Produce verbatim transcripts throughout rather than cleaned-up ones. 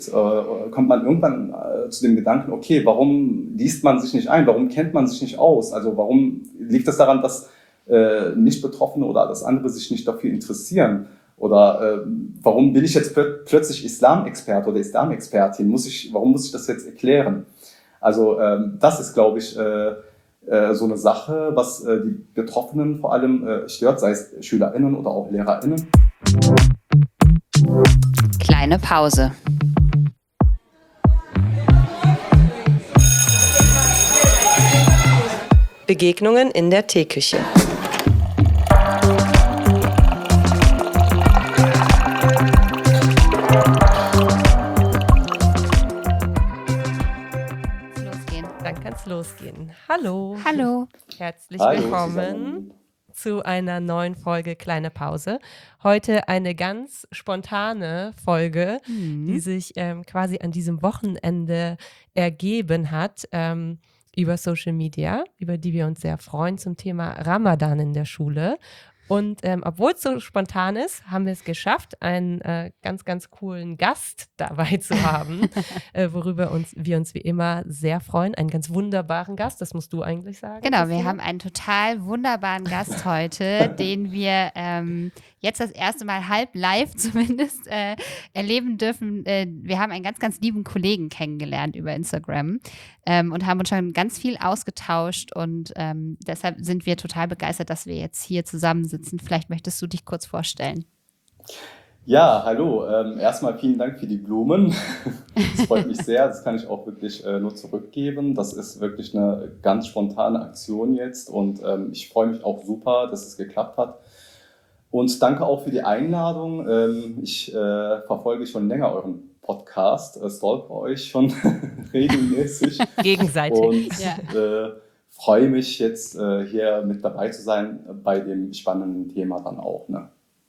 äh, kommt man irgendwann äh, zu dem Gedanken, okay, warum liest man sich nicht ein? Warum kennt man sich nicht aus? Also warum liegt das daran, dass äh, Nicht-Betroffene oder das andere sich nicht dafür interessieren? Oder äh, warum bin ich jetzt plö- plötzlich Islamexperte oder Islamexpertin? Muss ich, warum muss ich das jetzt erklären? Also ähm, das ist, glaube ich, äh, äh, so eine Sache, was äh, die Betroffenen vor allem äh, stört, sei es SchülerInnen oder auch LehrerInnen. Kleine Pause. Begegnungen in der Teeküche. Losgehen. Dann kann's losgehen. Hallo. Hallo. Herzlich Hallo willkommen zusammen. zu einer neuen Folge Kleine Pause. Heute eine ganz spontane Folge, Mhm. die sich ähm, quasi an diesem Wochenende ergeben hat ähm, über Social Media, über die wir uns sehr freuen zum Thema Ramadan in der Schule. Und ähm, obwohl es so spontan ist, haben wir es geschafft, einen äh, ganz, ganz coolen Gast dabei zu haben, äh, worüber uns, wir uns wie immer sehr freuen. Einen ganz wunderbaren Gast, das musst du eigentlich sagen. Genau, wir Christina. haben einen total wunderbaren Gast heute, den wir ähm, jetzt das erste Mal halb live zumindest äh, erleben dürfen. Äh, wir haben einen ganz, ganz lieben Kollegen kennengelernt über Instagram ähm, und haben uns schon ganz viel ausgetauscht und ähm, deshalb sind wir total begeistert, dass wir jetzt hier zusammensitzen. Vielleicht möchtest du dich kurz vorstellen. Ja, hallo. Ähm, erstmal vielen Dank für die Blumen. Das freut mich sehr. Das kann ich auch wirklich äh, nur zurückgeben. Das ist wirklich eine ganz spontane Aktion jetzt und ähm, ich freue mich auch super, dass es geklappt hat. Und danke auch für die Einladung. Ähm, ich äh, verfolge schon länger euren Podcast, äh, stalke euch schon regelmäßig Gegenseitig. und Ja. äh, freue mich jetzt äh, hier mit dabei zu sein äh, bei dem spannenden Thema dann auch. Ne?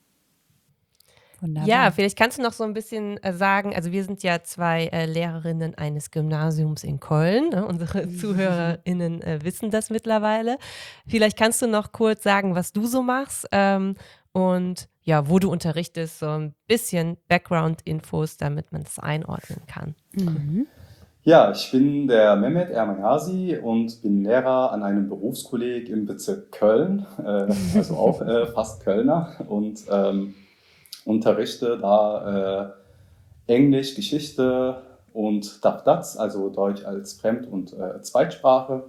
Wunderbar. Ja, vielleicht kannst du noch so ein bisschen äh, sagen, also wir sind ja zwei äh, Lehrerinnen eines Gymnasiums in Köln. Ne? Unsere ZuhörerInnen äh, wissen das mittlerweile. Vielleicht kannst du noch kurz sagen, was du so machst ähm, und ja, wo du unterrichtest, so ein bisschen Background-Infos, damit man das einordnen kann. Mhm. Ja, ich bin der Mehmet Ermayasi und bin Lehrer an einem Berufskolleg im Bezirk Köln, äh, also auch äh, fast Kölner und ähm, unterrichte da äh, Englisch, Geschichte und Daf-Daz, also Deutsch als Fremd- und äh, Zweitsprache.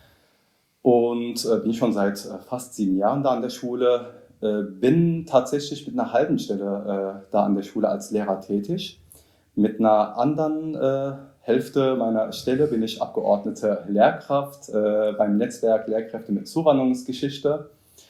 Und äh, bin schon seit äh, fast sieben Jahren da an der Schule, äh, bin tatsächlich mit einer halben Stelle äh, da an der Schule als Lehrer tätig. Mit einer anderen äh, Hälfte meiner Stelle bin ich abgeordnete Lehrkraft äh, beim Netzwerk Lehrkräfte mit Zuwanderungsgeschichte.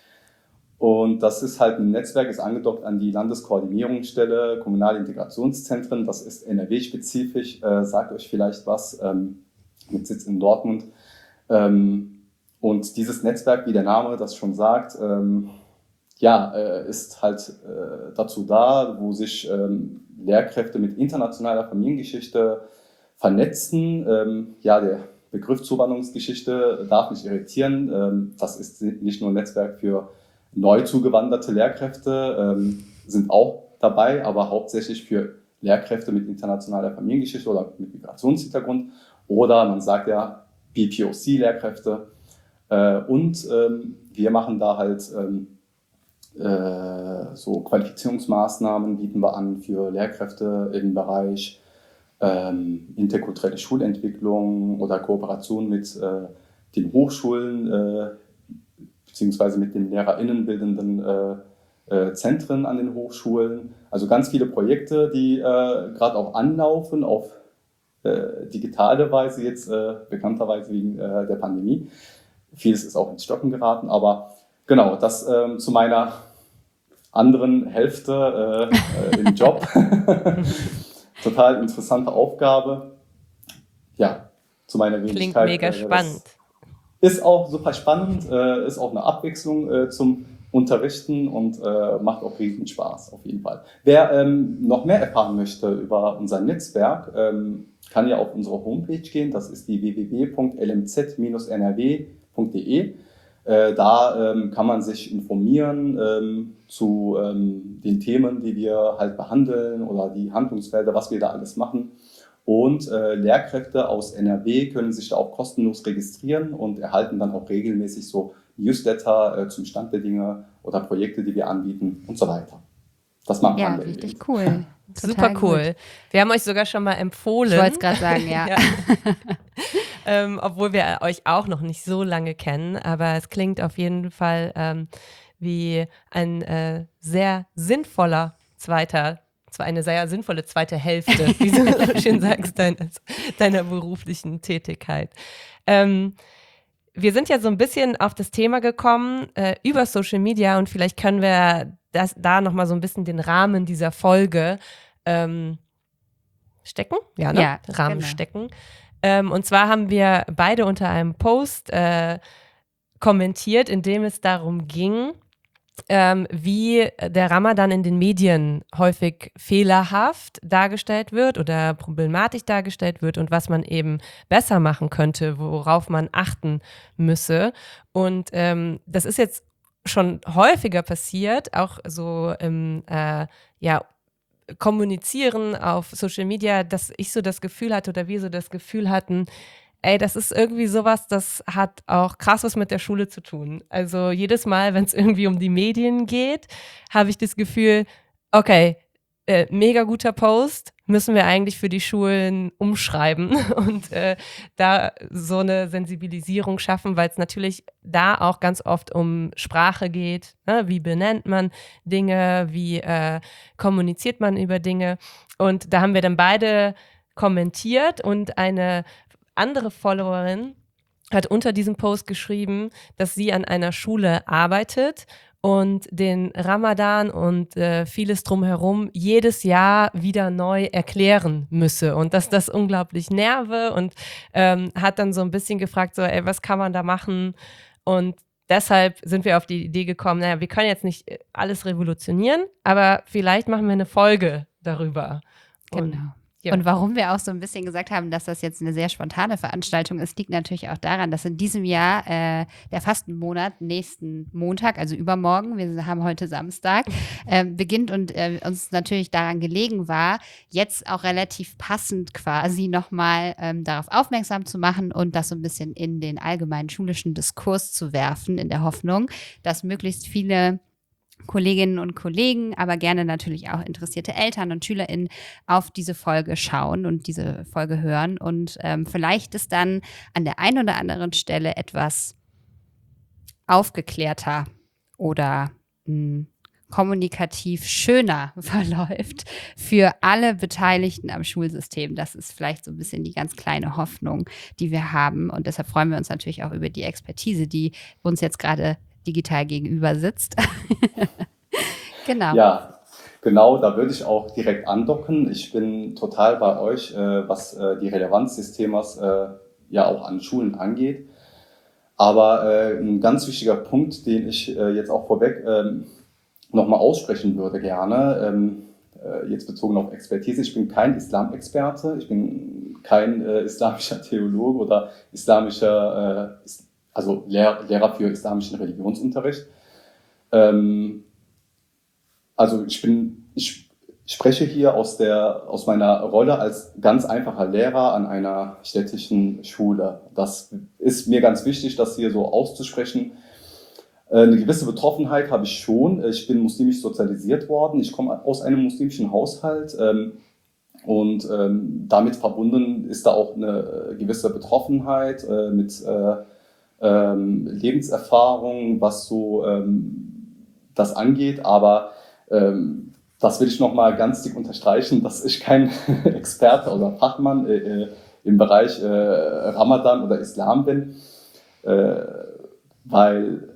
Und das ist halt ein Netzwerk, ist angedockt an die Landeskoordinierungsstelle Kommunale Integrationszentren. Das ist N R W-spezifisch, äh, sagt euch vielleicht was, ähm, mit Sitz in Dortmund. Ähm, und dieses Netzwerk, wie der Name das schon sagt, ähm, ja, äh, ist halt äh, dazu da, wo sich ähm, Lehrkräfte mit internationaler Familiengeschichte vernetzen. Ähm, ja, der Begriff Zuwanderungsgeschichte darf nicht irritieren. Ähm, das ist nicht nur ein Netzwerk für neu zugewanderte Lehrkräfte, ähm, sind auch dabei, aber hauptsächlich für Lehrkräfte mit internationaler Familiengeschichte oder mit Migrationshintergrund. Oder man sagt ja B P O C-Lehrkräfte. Äh, und ähm, wir machen da halt ähm, äh, so Qualifizierungsmaßnahmen, bieten wir an für Lehrkräfte im Bereich ähm, interkulturelle Schulentwicklung oder Kooperation mit äh, den Hochschulen, äh, beziehungsweise mit den LehrerInnenbildenden äh, äh, Zentren an den Hochschulen. Also ganz viele Projekte, die äh, gerade auch anlaufen auf äh, digitale Weise, jetzt äh, bekannterweise wegen äh, der Pandemie. Vieles ist auch ins Stocken geraten, aber genau, das ähm, zu meiner anderen Hälfte äh, äh, im Job. Total interessante Aufgabe. Ja, zu meiner Klingt Wenigkeit. mega äh, spannend. Ist auch super spannend, äh, ist auch eine Abwechslung äh, zum Unterrichten und äh, macht auch riesen Spaß auf jeden Fall. Wer ähm, noch mehr erfahren möchte über unser Netzwerk, ähm, kann ja auf unsere Homepage gehen. Das ist die w w w punkt l m z dash n r w punkt d e. Äh, da ähm, kann man sich informieren ähm, zu ähm, den Themen, die wir halt behandeln oder die Handlungsfelder, was wir da alles machen. Und äh, Lehrkräfte aus N R W können sich da auch kostenlos registrieren und erhalten dann auch regelmäßig so Newsletter äh, zum Stand der Dinge oder Projekte, die wir anbieten und so weiter. Das macht Ja, man richtig cool. Super Total cool. gut. Wir haben euch sogar schon mal empfohlen. Ich wollte es gerade sagen, ja. Ja. ähm, obwohl wir euch auch noch nicht so lange kennen, aber es klingt auf jeden Fall ähm, wie ein äh, sehr sinnvoller zweiter, zwar eine sehr sinnvolle zweite Hälfte, wie du so schön sagst, deines, deiner beruflichen Tätigkeit. Ähm, wir sind ja so ein bisschen auf das Thema gekommen äh, über Social Media und vielleicht können wir das, da nochmal so ein bisschen den Rahmen dieser Folge ähm, stecken, ja, ne? Ja, Rahmen genau. stecken. Ähm, und zwar haben wir beide unter einem Post äh, kommentiert, in dem es darum ging, ähm, wie der Ramadan in den Medien häufig fehlerhaft dargestellt wird oder problematisch dargestellt wird und was man eben besser machen könnte, worauf man achten müsse. Und ähm, das ist jetzt schon häufiger passiert, auch so im äh, ja, Kommunizieren auf Social Media, dass ich so das Gefühl hatte oder wir so das Gefühl hatten, ey, das ist irgendwie sowas, das hat auch krass was mit der Schule zu tun. Also jedes Mal, wenn es irgendwie um die Medien geht, habe ich das Gefühl, okay, äh, mega guter Post, müssen wir eigentlich für die Schulen umschreiben und äh, da so eine Sensibilisierung schaffen, weil es natürlich da auch ganz oft um Sprache geht. Ne? Wie benennt man Dinge, wie äh, kommuniziert man über Dinge? Und da haben wir dann beide kommentiert und eine andere Followerin hat unter diesem Post geschrieben, dass sie an einer Schule arbeitet und den Ramadan und äh, vieles drumherum jedes Jahr wieder neu erklären müsse und dass das unglaublich nerve und ähm, hat dann so ein bisschen gefragt, so, ey, was kann man da machen? Und deshalb sind wir auf die Idee gekommen, naja, wir können jetzt nicht alles revolutionieren, aber vielleicht machen wir eine Folge darüber. Und Genau. ja. Und warum wir auch so ein bisschen gesagt haben, dass das jetzt eine sehr spontane Veranstaltung ist, liegt natürlich auch daran, dass in diesem Jahr äh, der Fastenmonat nächsten Montag, also übermorgen, wir haben heute Samstag, äh, beginnt und äh, uns natürlich daran gelegen war, jetzt auch relativ passend quasi nochmal ähm, darauf aufmerksam zu machen und das so ein bisschen in den allgemeinen schulischen Diskurs zu werfen, in der Hoffnung, dass möglichst viele Kolleginnen und Kollegen, aber gerne natürlich auch interessierte Eltern und SchülerInnen auf diese Folge schauen und diese Folge hören und ähm, vielleicht ist dann an der einen oder anderen Stelle etwas aufgeklärter oder mh, kommunikativ schöner verläuft für alle Beteiligten am Schulsystem. Das ist vielleicht so ein bisschen die ganz kleine Hoffnung, die wir haben und deshalb freuen wir uns natürlich auch über die Expertise, die uns jetzt gerade digital gegenüber sitzt. Genau. Ja, genau, da würde ich auch direkt andocken. Ich bin total bei euch, äh, was äh, die Relevanz des Themas äh, ja auch an Schulen angeht. Aber äh, ein ganz wichtiger Punkt, den ich äh, jetzt auch vorweg ähm, nochmal aussprechen würde gerne, ähm, äh, jetzt bezogen auf Expertise. Ich bin kein Islamexperte, ich bin kein äh, islamischer Theologe oder islamischer äh, also Lehr- Lehrer für islamischen Religionsunterricht. Ähm, also ich bin, ich spreche hier aus der, aus meiner Rolle als ganz einfacher Lehrer an einer städtischen Schule. Das ist mir ganz wichtig, das hier so auszusprechen. Äh, eine gewisse Betroffenheit habe ich schon. Ich bin muslimisch sozialisiert worden. Ich komme aus einem muslimischen Haushalt. Ähm, und ähm, damit verbunden ist da auch eine gewisse Betroffenheit äh, mit äh, Ähm, Lebenserfahrung, was so ähm, das angeht, aber ähm, das will ich nochmal ganz dick unterstreichen, dass ich kein Experte oder Fachmann äh, im Bereich äh, Ramadan oder Islam bin, äh, weil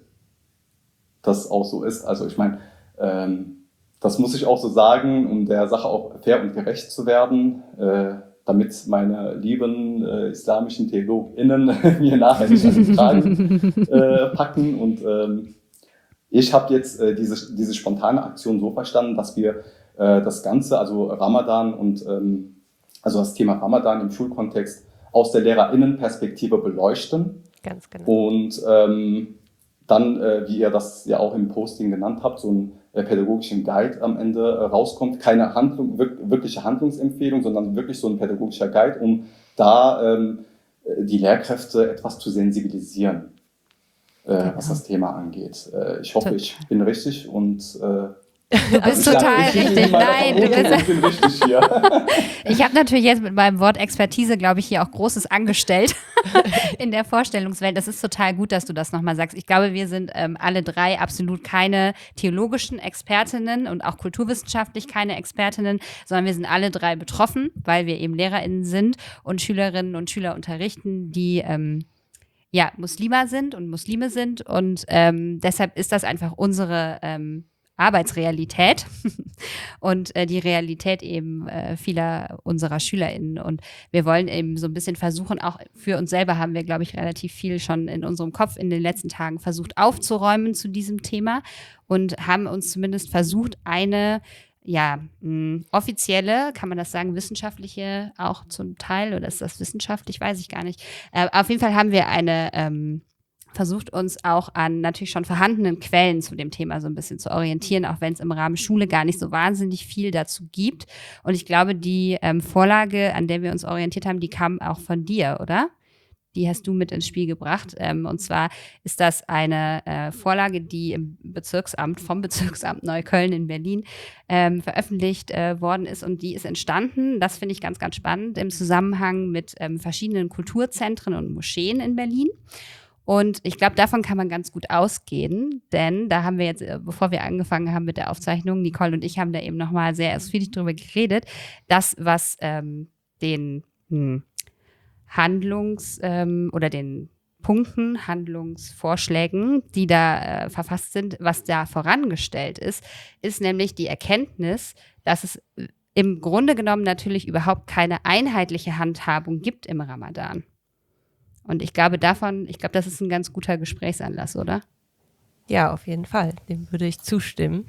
das auch so ist. Also ich meine, ähm, das muss ich auch so sagen, um der Sache auch fair und gerecht zu werden, äh, damit meine lieben äh, islamischen TheologInnen mir nachher nicht an den Kragen äh, packen. Und ähm, ich habe jetzt äh, diese, diese spontane Aktion so verstanden, dass wir äh, das Ganze, also Ramadan und ähm, also das Thema Ramadan im Schulkontext aus der LehrerInnenperspektive beleuchten. Ganz genau. Und ähm, dann, äh, wie ihr das ja auch im Posting genannt habt, so einen äh, pädagogischen Guide am Ende äh, rauskommt. Keine Handlung, wirk wirkliche Handlungsempfehlung, sondern wirklich so ein pädagogischer Guide, um da ähm, die Lehrkräfte etwas zu sensibilisieren, äh, genau. was das Thema angeht. Äh, ich hoffe, ich bin richtig und äh, du bist also total ich, richtig. Ich Nein, du bist ich bin richtig hier. Ich habe natürlich jetzt mit meinem Wort Expertise, glaube ich, hier auch Großes angestellt in der Vorstellungswelt. Das ist total gut, dass du das nochmal sagst. Ich glaube, wir sind ähm, alle drei absolut keine theologischen Expertinnen und auch kulturwissenschaftlich keine Expertinnen, sondern wir sind alle drei betroffen, weil wir eben LehrerInnen sind und Schülerinnen und Schüler unterrichten, die ähm, ja Muslima sind und Muslime sind. Und ähm, deshalb ist das einfach unsere ähm, Arbeitsrealität und äh, die Realität eben äh, vieler unserer SchülerInnen. Und wir wollen eben so ein bisschen versuchen, auch für uns selber haben wir, glaube ich, relativ viel schon in unserem Kopf in den letzten Tagen versucht aufzuräumen zu diesem Thema und haben uns zumindest versucht, eine ja, mh, offizielle, kann man das sagen, wissenschaftliche auch zum Teil, oder ist das wissenschaftlich, weiß ich gar nicht. Äh, auf jeden Fall haben wir eine ähm, versucht uns auch an natürlich schon vorhandenen Quellen zu dem Thema so ein bisschen zu orientieren, auch wenn es im Rahmen Schule gar nicht so wahnsinnig viel dazu gibt. Und ich glaube, die ähm, Vorlage, an der wir uns orientiert haben, die kam auch von dir, oder? Die hast du mit ins Spiel gebracht. Ähm, und zwar ist das eine äh, Vorlage, die im Bezirksamt, vom Bezirksamt Neukölln in Berlin ähm, veröffentlicht äh, worden ist. Und die ist entstanden, das finde ich ganz, ganz spannend, im Zusammenhang mit ähm, verschiedenen Kulturzentren und Moscheen in Berlin. Und ich glaube, davon kann man ganz gut ausgehen, denn da haben wir jetzt, bevor wir angefangen haben mit der Aufzeichnung, Nicole und ich haben da eben nochmal sehr ausführlich drüber geredet, das, was ähm, den hm, Handlungs- ähm, oder den Punkten, Handlungsvorschlägen, die da äh, verfasst sind, was da vorangestellt ist, ist nämlich die Erkenntnis, dass es im Grunde genommen natürlich überhaupt keine einheitliche Handhabung gibt im Ramadan. Und ich glaube davon, ich glaube, das ist ein ganz guter Gesprächsanlass, oder? Ja, auf jeden Fall. Dem würde ich zustimmen.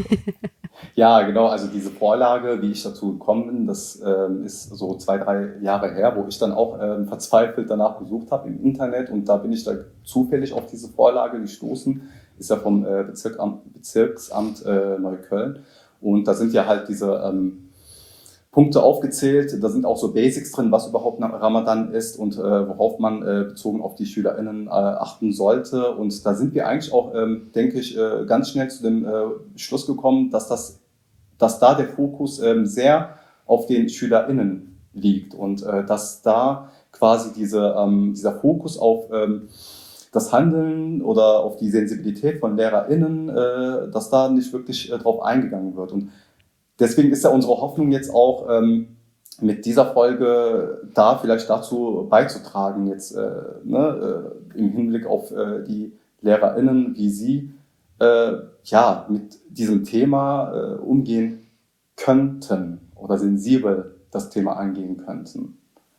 Ja, genau. Also diese Vorlage, wie ich dazu gekommen bin, das ähm, ist so zwei, drei Jahre her, wo ich dann auch ähm, verzweifelt danach gesucht habe im Internet. Und da bin ich da zufällig auf diese Vorlage gestoßen. Ist ja vom äh, Bezirksamt, Bezirksamt äh, Neukölln. Und da sind ja halt diese ähm, Punkte aufgezählt. Da sind auch so Basics drin, was überhaupt Ramadan ist und äh, worauf man äh, bezogen auf die SchülerInnen äh, achten sollte. Und da sind wir eigentlich auch, ähm, denke ich, äh, ganz schnell zu dem äh, Schluss gekommen, dass, das, dass da der Fokus ähm, sehr auf den SchülerInnen liegt und äh, dass da quasi diese, ähm, dieser Fokus auf ähm, das Handeln oder auf die Sensibilität von LehrerInnen, äh, dass da nicht wirklich äh, drauf eingegangen wird. Und deswegen ist ja unsere Hoffnung jetzt auch, ähm, mit dieser Folge da vielleicht dazu beizutragen, jetzt äh, ne, äh, im Hinblick auf äh, die LehrerInnen, wie sie äh, ja, mit diesem Thema äh, umgehen könnten oder sensibel das Thema angehen könnten.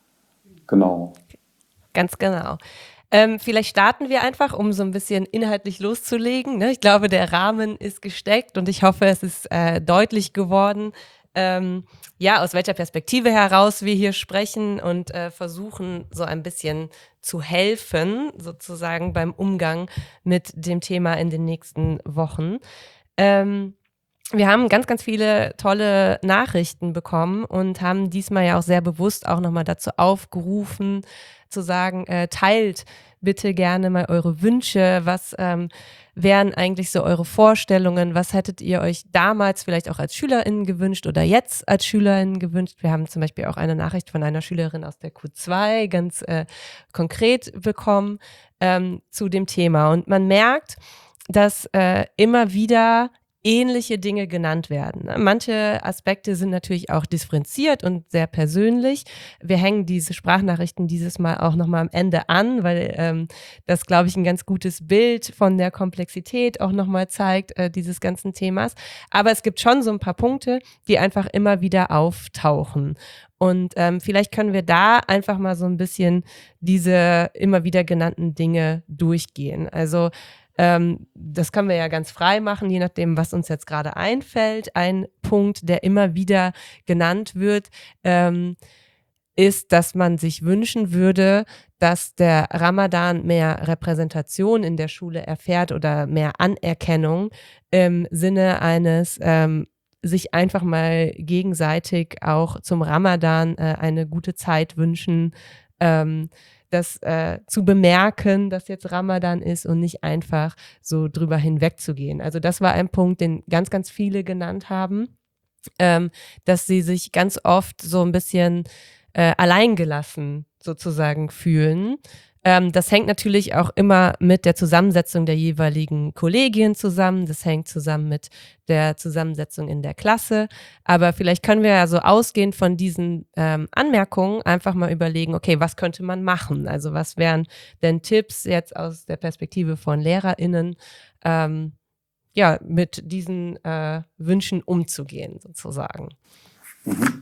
Genau. Ganz genau. Ähm, vielleicht starten wir einfach, um so ein bisschen inhaltlich loszulegen. Ne? Ich glaube, der Rahmen ist gesteckt und ich hoffe, es ist äh, deutlich geworden, ähm, ja, aus welcher Perspektive heraus wir hier sprechen und äh, versuchen, so ein bisschen zu helfen, sozusagen beim Umgang mit dem Thema in den nächsten Wochen. Ähm, Wir haben ganz, ganz viele tolle Nachrichten bekommen und haben diesmal ja auch sehr bewusst auch nochmal dazu aufgerufen, zu sagen, äh, teilt bitte gerne mal eure Wünsche, was ähm, wären eigentlich so eure Vorstellungen, was hättet ihr euch damals vielleicht auch als SchülerInnen gewünscht oder jetzt als SchülerInnen gewünscht. Wir haben zum Beispiel auch eine Nachricht von einer Schülerin aus der Q zwei ganz äh, konkret bekommen ähm, zu dem Thema und man merkt, dass äh, immer wieder ähnliche Dinge genannt werden. Manche Aspekte sind natürlich auch differenziert und sehr persönlich. Wir hängen diese Sprachnachrichten dieses Mal auch nochmal am Ende an, weil ähm, das, glaube ich, ein ganz gutes Bild von der Komplexität auch nochmal zeigt, äh, dieses ganzen Themas. Aber es gibt schon so ein paar Punkte, die einfach immer wieder auftauchen. Und ähm, vielleicht können wir da einfach mal so ein bisschen diese immer wieder genannten Dinge durchgehen. Also Ähm, das können wir ja ganz frei machen, je nachdem, was uns jetzt gerade einfällt. Ein Punkt, der immer wieder genannt wird, ähm, ist, dass man sich wünschen würde, dass der Ramadan mehr Repräsentation in der Schule erfährt oder mehr Anerkennung im Sinne eines ähm, sich einfach mal gegenseitig auch zum Ramadan äh, eine gute Zeit wünschen, ähm, das äh, zu bemerken, dass jetzt Ramadan ist und nicht einfach so drüber hinwegzugehen. Also das war ein Punkt, den ganz, ganz viele genannt haben, ähm, dass sie sich ganz oft so ein bisschen äh, alleingelassen sozusagen fühlen. Ähm, das hängt natürlich auch immer mit der Zusammensetzung der jeweiligen Kollegien zusammen. Das hängt zusammen mit der Zusammensetzung in der Klasse. Aber vielleicht können wir ja so ausgehend von diesen ähm, Anmerkungen einfach mal überlegen, okay, was könnte man machen? Also was wären denn Tipps jetzt aus der Perspektive von LehrerInnen, ähm, ja, mit diesen äh, Wünschen umzugehen sozusagen? Mhm.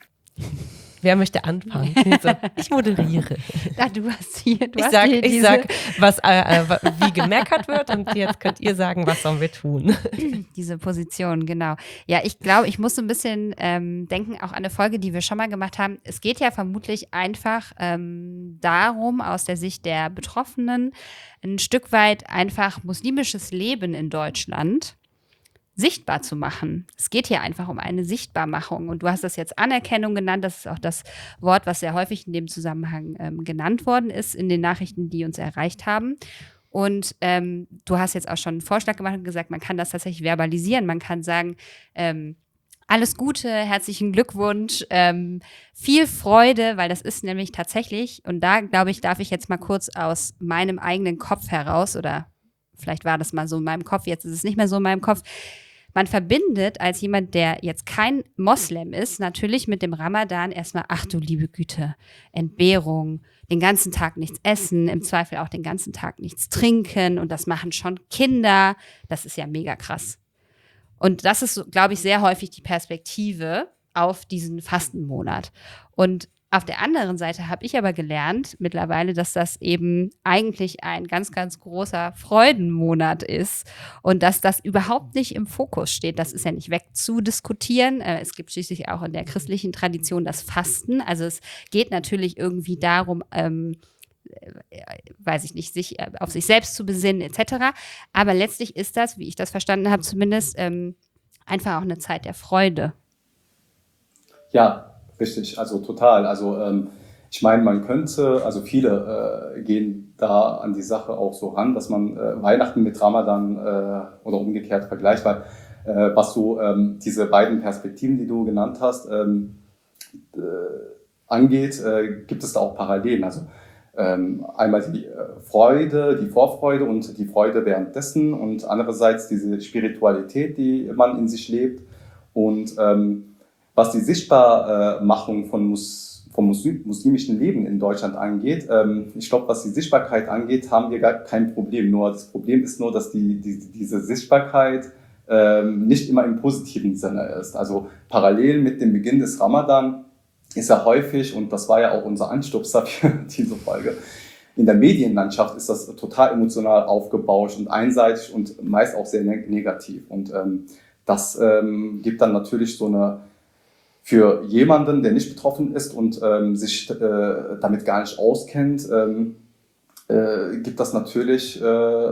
Wer möchte anfangen? Ich moderiere. Ja, du hast hier, du Ich hast sag, hier ich diese, sag was, äh, äh, wie gemeckert wird und jetzt könnt ihr sagen, was sollen wir tun. diese Position, genau. Ja, ich glaube, ich muss so ein bisschen ähm, denken, auch an eine Folge, die wir schon mal gemacht haben. Es geht ja vermutlich einfach ähm, darum, aus der Sicht der Betroffenen, ein Stück weit einfach muslimisches Leben in Deutschland sichtbar zu machen. Es geht hier einfach um eine Sichtbarmachung. Und du hast das jetzt Anerkennung genannt. Das ist auch das Wort, was sehr häufig in dem Zusammenhang ähm, genannt worden ist in den Nachrichten, die uns erreicht haben. Und ähm, du hast jetzt auch schon einen Vorschlag gemacht und gesagt, man kann das tatsächlich verbalisieren. Man kann sagen, ähm, alles Gute, herzlichen Glückwunsch, ähm, viel Freude, weil das ist nämlich tatsächlich, und da glaube ich, darf ich jetzt mal kurz aus meinem eigenen Kopf heraus, oder vielleicht war das mal so in meinem Kopf, jetzt ist es nicht mehr so in meinem Kopf. Man verbindet als jemand, der jetzt kein Moslem ist, natürlich mit dem Ramadan erstmal, ach du liebe Güte, Entbehrung, den ganzen Tag nichts essen, im Zweifel auch den ganzen Tag nichts trinken, und das machen schon Kinder. Das ist ja mega krass. Und das ist, glaube ich, sehr häufig die Perspektive auf diesen Fastenmonat. Und auf der anderen Seite habe ich aber gelernt mittlerweile, dass das eben eigentlich ein ganz, ganz großer Freudenmonat ist und dass das überhaupt nicht im Fokus steht. Das ist ja nicht wegzudiskutieren. Es gibt schließlich auch in der christlichen Tradition das Fasten. Also es geht natürlich irgendwie darum, ähm, weiß ich nicht, sich auf sich selbst zu besinnen et cetera. Aber letztlich ist das, wie ich das verstanden habe, zumindest ähm, einfach auch eine Zeit der Freude. Ja, richtig, also total. Also ähm, ich meine, man könnte, also viele äh, gehen da an die Sache auch so ran, dass man äh, Weihnachten mit Ramadan äh, oder umgekehrt vergleicht, weil äh, was du ähm, diese beiden Perspektiven, die du genannt hast, ähm, äh, angeht, äh, gibt es da auch Parallelen. Also ähm, einmal die äh, Freude, die Vorfreude und die Freude währenddessen und andererseits diese Spiritualität, die man in sich lebt. Und ähm, was die Sichtbarmachung von Mus vom muslimischen Leben in Deutschland angeht, ähm, ich glaube, was die Sichtbarkeit angeht, haben wir gar kein Problem. Nur das Problem ist nur, dass die, die, diese Sichtbarkeit ähm, nicht immer im positiven Sinne ist. Also parallel mit dem Beginn des Ramadan ist ja häufig, und das war ja auch unser Anstupser für diese Folge, in der Medienlandschaft ist das total emotional aufgebauscht und einseitig und meist auch sehr neg negativ. Und ähm, das ähm, gibt dann natürlich so eine, für jemanden, der nicht betroffen ist und ähm, sich äh, damit gar nicht auskennt, ähm, äh, gibt das natürlich äh,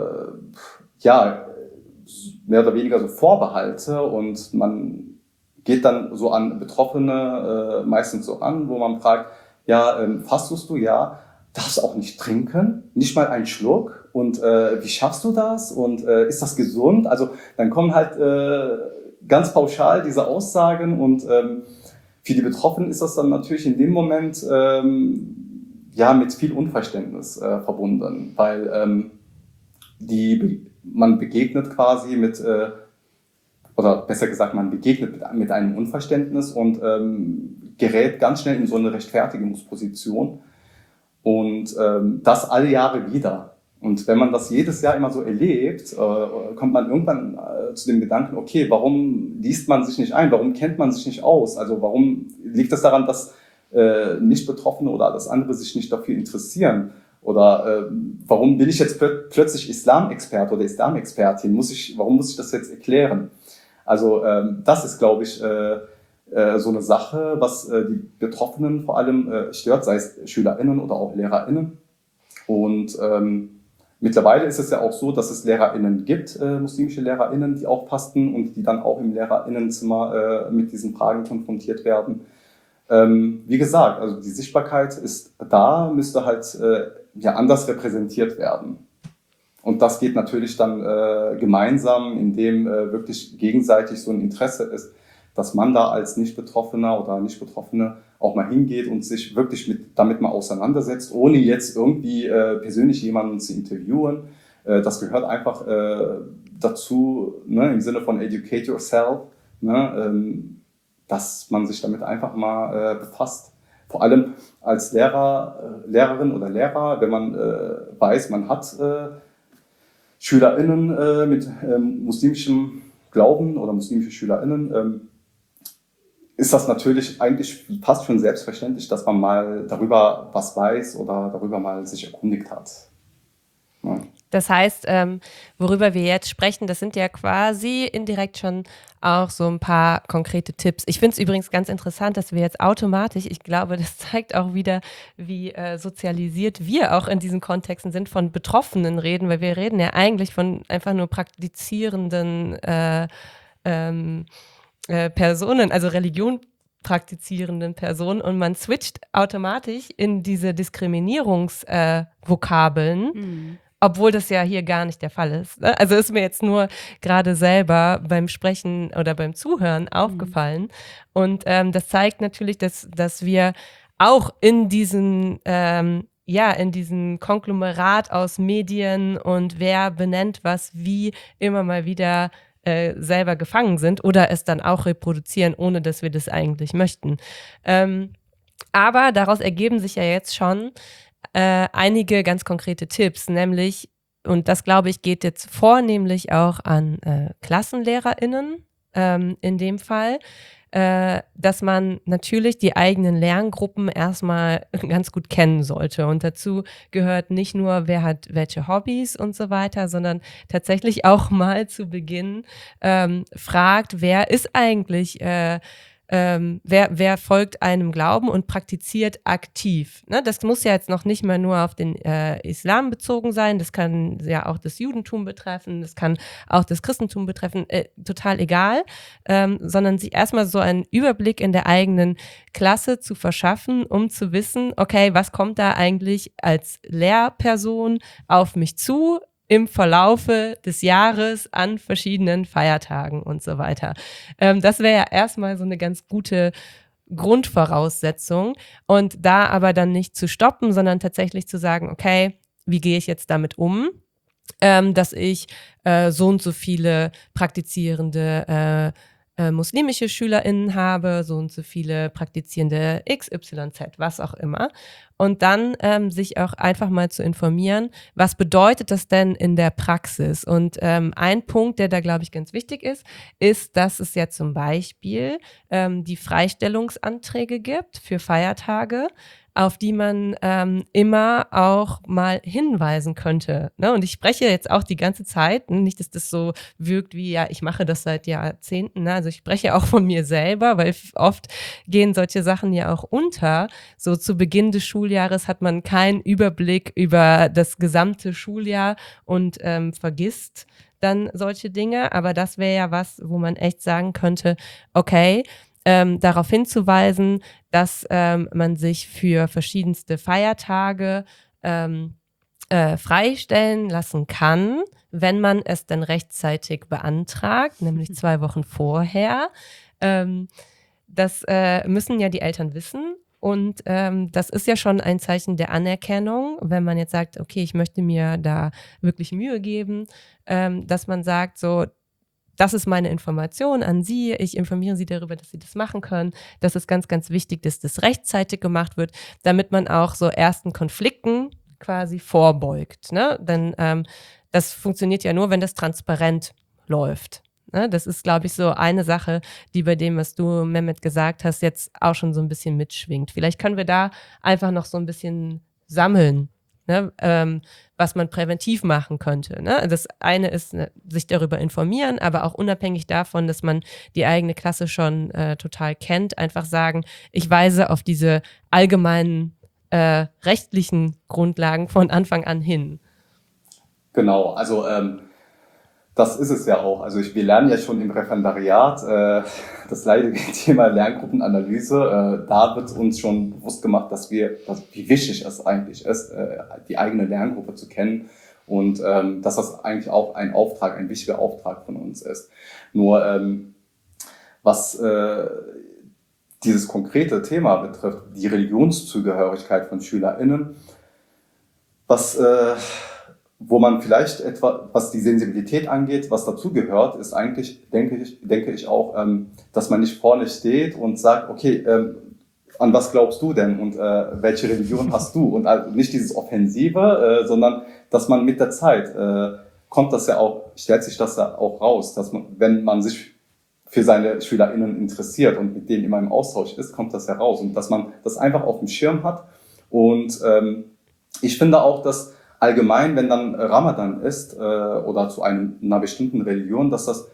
ja, mehr oder weniger so Vorbehalte, und man geht dann so an Betroffene äh, meistens so an, wo man fragt, ja, ähm, fastest du? Ja, darfst auch nicht trinken, nicht mal einen Schluck, und äh, wie schaffst du das, und äh, ist das gesund? Also dann kommen halt äh, ganz pauschal diese Aussagen, und ähm, für die Betroffenen ist das dann natürlich in dem Moment ähm, ja mit viel Unverständnis äh, verbunden, weil ähm, die, man begegnet quasi mit, äh, oder besser gesagt, man begegnet mit, mit einem Unverständnis und ähm, gerät ganz schnell in so eine Rechtfertigungsposition, und ähm, das alle Jahre wieder. Und wenn man das jedes Jahr immer so erlebt, äh, kommt man irgendwann äh, zu dem Gedanken, okay, warum liest man sich nicht ein? Warum kennt man sich nicht aus? Also warum liegt es daran, dass äh, Nicht-Betroffene oder das andere sich nicht dafür interessieren? Oder äh, warum bin ich jetzt plö plötzlich Islamexperte oder Islamexpertin? Muss ich, warum muss ich das jetzt erklären? Also ähm, das ist, glaube ich, äh, äh, so eine Sache, was äh, die Betroffenen vor allem äh, stört, sei es SchülerInnen oder auch LehrerInnen. Und ähm, mittlerweile ist es ja auch so, dass es LehrerInnen gibt, äh, muslimische LehrerInnen, die aufpassen und die dann auch im LehrerInnenzimmer äh, mit diesen Fragen konfrontiert werden. Ähm, wie gesagt, also die Sichtbarkeit ist da, müsste halt äh, ja anders repräsentiert werden. Und das geht natürlich dann äh, gemeinsam, indem äh, wirklich gegenseitig so ein Interesse ist, dass man da als Nicht-Betroffener oder Nicht-Betroffene auch mal hingeht und sich wirklich mit, damit mal auseinandersetzt, ohne jetzt irgendwie äh, persönlich jemanden zu interviewen. Äh, das gehört einfach äh, dazu, ne, im Sinne von educate yourself, ne, ähm, dass man sich damit einfach mal äh, befasst. Vor allem als Lehrer, äh, Lehrerin oder Lehrer, wenn man äh, weiß, man hat äh, SchülerInnen äh, mit ähm, muslimischem Glauben oder muslimische SchülerInnen, ähm, ist das natürlich eigentlich fast schon selbstverständlich, dass man mal darüber was weiß oder darüber mal sich erkundigt hat. Ja. Das heißt, ähm, worüber wir jetzt sprechen, das sind ja quasi indirekt schon auch so ein paar konkrete Tipps. Ich finde es übrigens ganz interessant, dass wir jetzt automatisch, ich glaube, das zeigt auch wieder, wie äh, sozialisiert wir auch in diesen Kontexten sind, von Betroffenen reden, weil wir reden ja eigentlich von einfach nur praktizierenden äh, ähm, äh, Personen, also Religion praktizierenden Personen, und man switcht automatisch in diese Diskriminierungsvokabeln, äh, mhm. obwohl das ja hier gar nicht der Fall ist. Ne? Also ist mir jetzt nur gerade selber beim Sprechen oder beim Zuhören aufgefallen. Mhm. Und ähm, das zeigt natürlich, dass, dass wir auch in diesen, ähm, ja, in diesem Konglomerat aus Medien und wer benennt was wie immer mal wieder äh, selber gefangen sind oder es dann auch reproduzieren, ohne dass wir das eigentlich möchten. Ähm, aber daraus ergeben sich ja jetzt schon Äh, einige ganz konkrete Tipps, nämlich, und das glaube ich geht jetzt vornehmlich auch an äh, KlassenlehrerInnen ähm, in dem Fall, äh, dass man natürlich die eigenen Lerngruppen erstmal ganz gut kennen sollte. Und dazu gehört nicht nur, wer hat welche Hobbys und so weiter, sondern tatsächlich auch mal zu Beginn ähm, fragt, wer ist eigentlich äh, Ähm, wer, wer folgt einem Glauben und praktiziert aktiv. Ne? Das muss ja jetzt noch nicht mal nur auf den äh, Islam bezogen sein, das kann ja auch das Judentum betreffen, das kann auch das Christentum betreffen, äh, total egal, ähm, sondern sich erstmal so einen Überblick in der eigenen Klasse zu verschaffen, um zu wissen, okay, was kommt da eigentlich als Lehrperson auf mich zu, im Verlaufe des Jahres an verschiedenen Feiertagen und so weiter. Ähm, das wäre ja erstmal so eine ganz gute Grundvoraussetzung. Und da aber dann nicht zu stoppen, sondern tatsächlich zu sagen, okay, wie gehe ich jetzt damit um, ähm, dass ich äh, so und so viele praktizierende äh, äh, muslimische SchülerInnen habe, so und so viele praktizierende X Y Z, was auch immer. Und dann ähm, sich auch einfach mal zu informieren, was bedeutet das denn in der Praxis? Und ähm, ein Punkt, der da, glaube ich, ganz wichtig ist, ist, dass es ja zum Beispiel ähm, die Freistellungsanträge gibt für Feiertage, auf die man ähm, immer auch mal hinweisen könnte. Ne? Und ich spreche jetzt auch die ganze Zeit, nicht, dass das so wirkt wie, ja, ich mache das seit Jahrzehnten. Ne? Also ich spreche auch von mir selber, weil oft gehen solche Sachen ja auch unter. So zu Beginn des Schuljahres hat man keinen Überblick über das gesamte Schuljahr und ähm, vergisst dann solche Dinge. Aber das wäre ja was, wo man echt sagen könnte, okay, Ähm, darauf hinzuweisen, dass ähm, man sich für verschiedenste Feiertage ähm, äh, freistellen lassen kann, wenn man es dann rechtzeitig beantragt, nämlich zwei Wochen vorher. Ähm, das äh, müssen ja die Eltern wissen. Und ähm, das ist ja schon ein Zeichen der Anerkennung, wenn man jetzt sagt, okay, ich möchte mir da wirklich Mühe geben, ähm, dass man sagt, so, das ist meine Information an Sie. Ich informiere Sie darüber, dass Sie das machen können. Das ist ganz, ganz wichtig, dass das rechtzeitig gemacht wird, damit man auch so ersten Konflikten quasi vorbeugt. Ne? Denn ähm, das funktioniert ja nur, wenn das transparent läuft. Ne? Das ist, glaube ich, so eine Sache, die bei dem, was du, Mehmet, gesagt hast, jetzt auch schon so ein bisschen mitschwingt. Vielleicht können wir da einfach noch so ein bisschen sammeln ne, ähm, was man präventiv machen könnte. Ne? Das eine ist, ne, sich darüber informieren, aber auch unabhängig davon, dass man die eigene Klasse schon äh, total kennt, einfach sagen, ich weise auf diese allgemeinen äh, rechtlichen Grundlagen von Anfang an hin. Genau, also ähm, das ist es ja auch. Also ich, wir lernen ja schon im Referendariat äh, das leidige Thema Lerngruppenanalyse. Äh, da wird uns schon bewusst gemacht, dass wir, dass, wie wichtig es eigentlich ist, äh, die eigene Lerngruppe zu kennen und ähm, dass das eigentlich auch ein Auftrag, ein wichtiger Auftrag von uns ist. Nur ähm, was äh, dieses konkrete Thema betrifft, die Religionszugehörigkeit von SchülerInnen, was äh, wo man vielleicht etwa, was die Sensibilität angeht, was dazugehört, ist eigentlich, denke ich, denke ich auch, ähm, dass man nicht vorne steht und sagt, okay, ähm, an was glaubst du denn und äh, welche Religion hast du? Und also nicht dieses Offensive, äh, sondern dass man mit der Zeit, äh, kommt das ja auch, stellt sich das ja auch raus, dass man, wenn man sich für seine SchülerInnen interessiert und mit denen immer im Austausch ist, kommt das ja raus. Und dass man das einfach auf dem Schirm hat. Und ähm, ich finde auch, dass allgemein, wenn dann Ramadan ist äh, oder zu einem, einer bestimmten Religion, dass das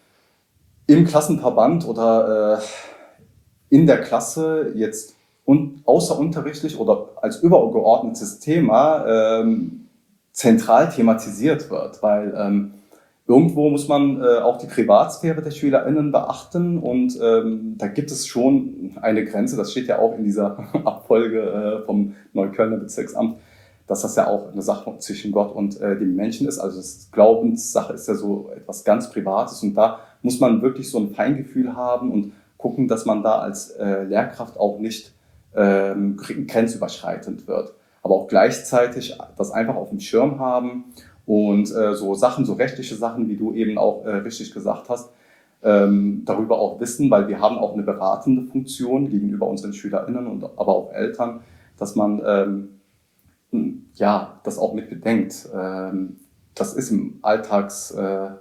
im Klassenverband oder äh, in der Klasse jetzt un außerunterrichtlich oder als übergeordnetes Thema ähm, zentral thematisiert wird, weil ähm, irgendwo muss man äh, auch die Privatsphäre der SchülerInnen beachten und ähm, da gibt es schon eine Grenze, das steht ja auch in dieser Abfolge äh, vom Neuköllner Bezirksamt, dass das ja auch eine Sache zwischen Gott und äh, dem Menschen ist. Also das Glaubenssache ist ja so etwas ganz Privates und da muss man wirklich so ein Feingefühl haben und gucken, dass man da als äh, Lehrkraft auch nicht ähm, grenzüberschreitend wird. Aber auch gleichzeitig das einfach auf dem Schirm haben und äh, so Sachen, so rechtliche Sachen, wie du eben auch äh, richtig gesagt hast, ähm, darüber auch wissen, weil wir haben auch eine beratende Funktion gegenüber unseren SchülerInnen und aber auch Eltern, dass man ähm, ja, das auch mit bedenkt. Ähm, das ist im Alltagstrubel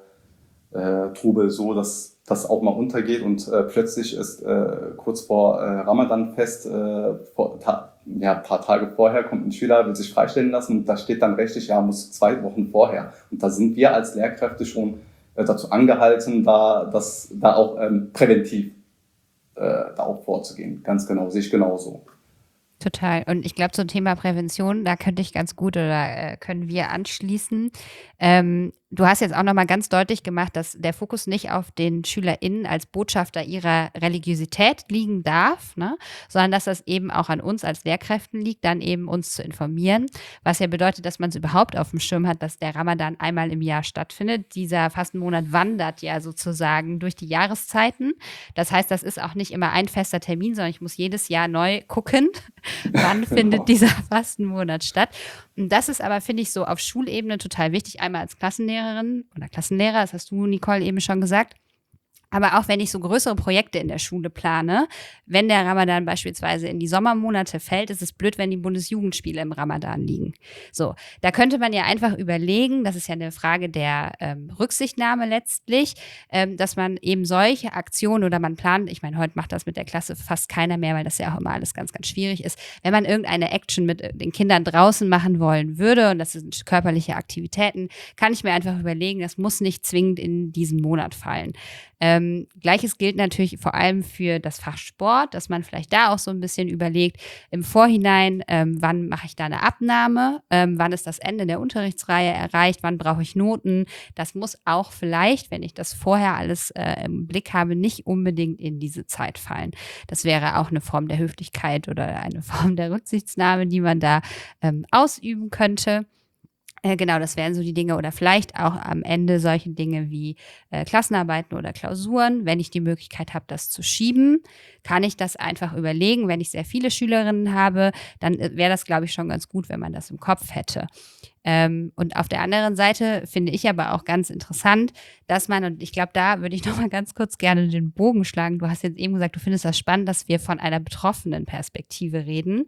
äh, äh, so, dass das auch mal untergeht und äh, plötzlich ist äh, kurz vor äh, Ramadanfest, äh, vor, ja, ein paar Tage vorher kommt ein Schüler, will sich freistellen lassen und da steht dann rechtlich, ja, muss zwei Wochen vorher. Und da sind wir als Lehrkräfte schon äh, dazu angehalten, da, das, da auch ähm, präventiv äh, da auch vorzugehen. Ganz genau, sehe ich genauso. Total. Und ich glaube, zum Thema Prävention, da könnte ich ganz gut oder äh, können wir anschließen. Ähm, du hast jetzt auch nochmal ganz deutlich gemacht, dass der Fokus nicht auf den SchülerInnen als Botschafter ihrer Religiosität liegen darf, ne? Sondern dass das eben auch an uns als Lehrkräften liegt, dann eben uns zu informieren, was ja bedeutet, dass man es überhaupt auf dem Schirm hat, dass der Ramadan einmal im Jahr stattfindet. Dieser Fastenmonat wandert ja sozusagen durch die Jahreszeiten. Das heißt, das ist auch nicht immer ein fester Termin, sondern ich muss jedes Jahr neu gucken, wann findet dieser Fastenmonat statt. Und das ist aber, finde ich, so auf Schulebene total wichtig, einmal als Klassenlehrerin oder Klassenlehrer, das hast du, Nicole, eben schon gesagt. Aber auch wenn ich so größere Projekte in der Schule plane, wenn der Ramadan beispielsweise in die Sommermonate fällt, ist es blöd, wenn die Bundesjugendspiele im Ramadan liegen. So, da könnte man ja einfach überlegen, das ist ja eine Frage der ähm, Rücksichtnahme letztlich, ähm, dass man eben solche Aktionen oder man plant, ich meine, heute macht das mit der Klasse fast keiner mehr, weil das ja auch immer alles ganz, ganz schwierig ist. Wenn man irgendeine Action mit den Kindern draußen machen wollen würde, und das sind körperliche Aktivitäten, kann ich mir einfach überlegen, das muss nicht zwingend in diesen Monat fallen. Ähm, Gleiches gilt natürlich vor allem für das Fach Sport, dass man vielleicht da auch so ein bisschen überlegt, im Vorhinein, ähm, wann mache ich da eine Abnahme, ähm, wann ist das Ende der Unterrichtsreihe erreicht, wann brauche ich Noten. Das muss auch vielleicht, wenn ich das vorher alles äh, im Blick habe, nicht unbedingt in diese Zeit fallen. Das wäre auch eine Form der Höflichkeit oder eine Form der Rücksichtnahme, die man da ähm, ausüben könnte. Äh, genau, das wären so die Dinge oder vielleicht auch am Ende solche Dinge wie äh, Klassenarbeiten oder Klausuren. Wenn ich die Möglichkeit habe, das zu schieben, kann ich das einfach überlegen. Wenn ich sehr viele Schülerinnen habe, dann äh, wäre das, glaube ich, schon ganz gut, wenn man das im Kopf hätte. Ähm, und auf der anderen Seite finde ich aber auch ganz interessant, dass man, und ich glaube, da würde ich noch mal ganz kurz gerne den Bogen schlagen. Du hast jetzt eben gesagt, du findest das spannend, dass wir von einer betroffenen Perspektive reden.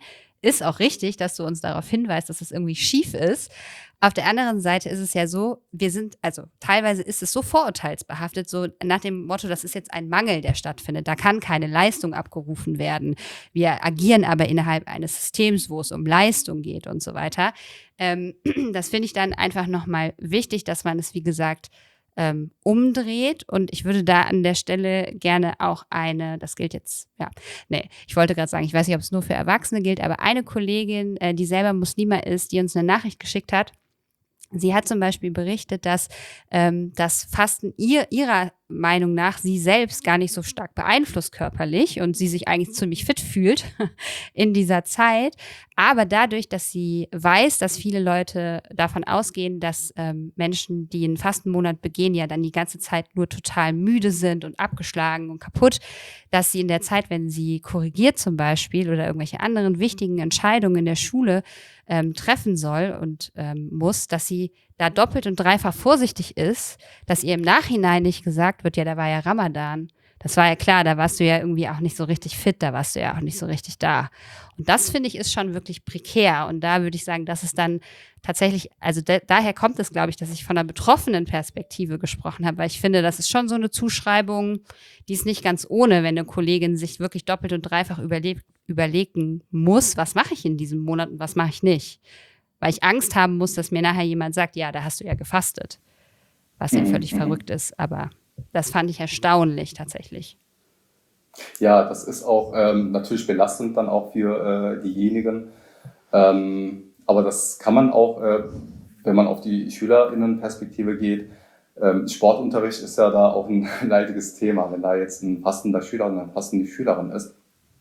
ist auch richtig, dass du uns darauf hinweist, dass es irgendwie schief ist. Auf der anderen Seite ist es ja so, wir sind, also teilweise ist es so vorurteilsbehaftet, so nach dem Motto, das ist jetzt ein Mangel, der stattfindet. Da kann keine Leistung abgerufen werden. Wir agieren aber innerhalb eines Systems, wo es um Leistung geht und so weiter. Ähm, das finde ich dann einfach nochmal wichtig, dass man es, wie gesagt, ähm, umdreht. Und ich würde da an der Stelle gerne auch eine, das gilt jetzt, ja, nee, ich wollte gerade sagen, ich weiß nicht, ob es nur für Erwachsene gilt, aber eine Kollegin, äh, die selber Muslima ist, die uns eine Nachricht geschickt hat. Sie hat zum Beispiel berichtet, dass ähm, das Fasten ihr, ihrer Meinung nach sie selbst gar nicht so stark beeinflusst körperlich und sie sich eigentlich ziemlich fit fühlt in dieser Zeit. Aber dadurch, dass sie weiß, dass viele Leute davon ausgehen, dass ähm, Menschen, die einen Fastenmonat begehen, ja dann die ganze Zeit nur total müde sind und abgeschlagen und kaputt, dass sie in der Zeit, wenn sie korrigiert zum Beispiel oder irgendwelche anderen wichtigen Entscheidungen in der Schule ähm, treffen soll und ähm, muss, dass sie da doppelt und dreifach vorsichtig ist, dass ihr im Nachhinein nicht gesagt wird, ja, da war ja Ramadan. Das war ja klar, da warst du ja irgendwie auch nicht so richtig fit, da warst du ja auch nicht so richtig da. Und das, finde ich, ist schon wirklich prekär. Und da würde ich sagen, dass es dann tatsächlich, also da, daher kommt es, glaube ich, dass ich von einer betroffenen Perspektive gesprochen habe, weil ich finde, das ist schon so eine Zuschreibung, die ist nicht ganz ohne, wenn eine Kollegin sich wirklich doppelt und dreifach überlegt, überlegen muss, was mache ich in diesem Monat und was mache ich nicht. Weil ich Angst haben muss, dass mir nachher jemand sagt, ja, da hast du ja gefastet. Was ja völlig Mhm. verrückt ist, aber das fand ich erstaunlich tatsächlich. Ja, das ist auch ähm, natürlich belastend dann auch für äh, diejenigen. Ähm, aber das kann man auch, äh, wenn man auf die SchülerInnenperspektive geht. Ähm, Sportunterricht ist ja da auch ein leidiges Thema, wenn da jetzt ein fastender Schüler und eine fastende Schülerin ist.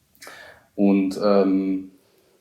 Und ähm,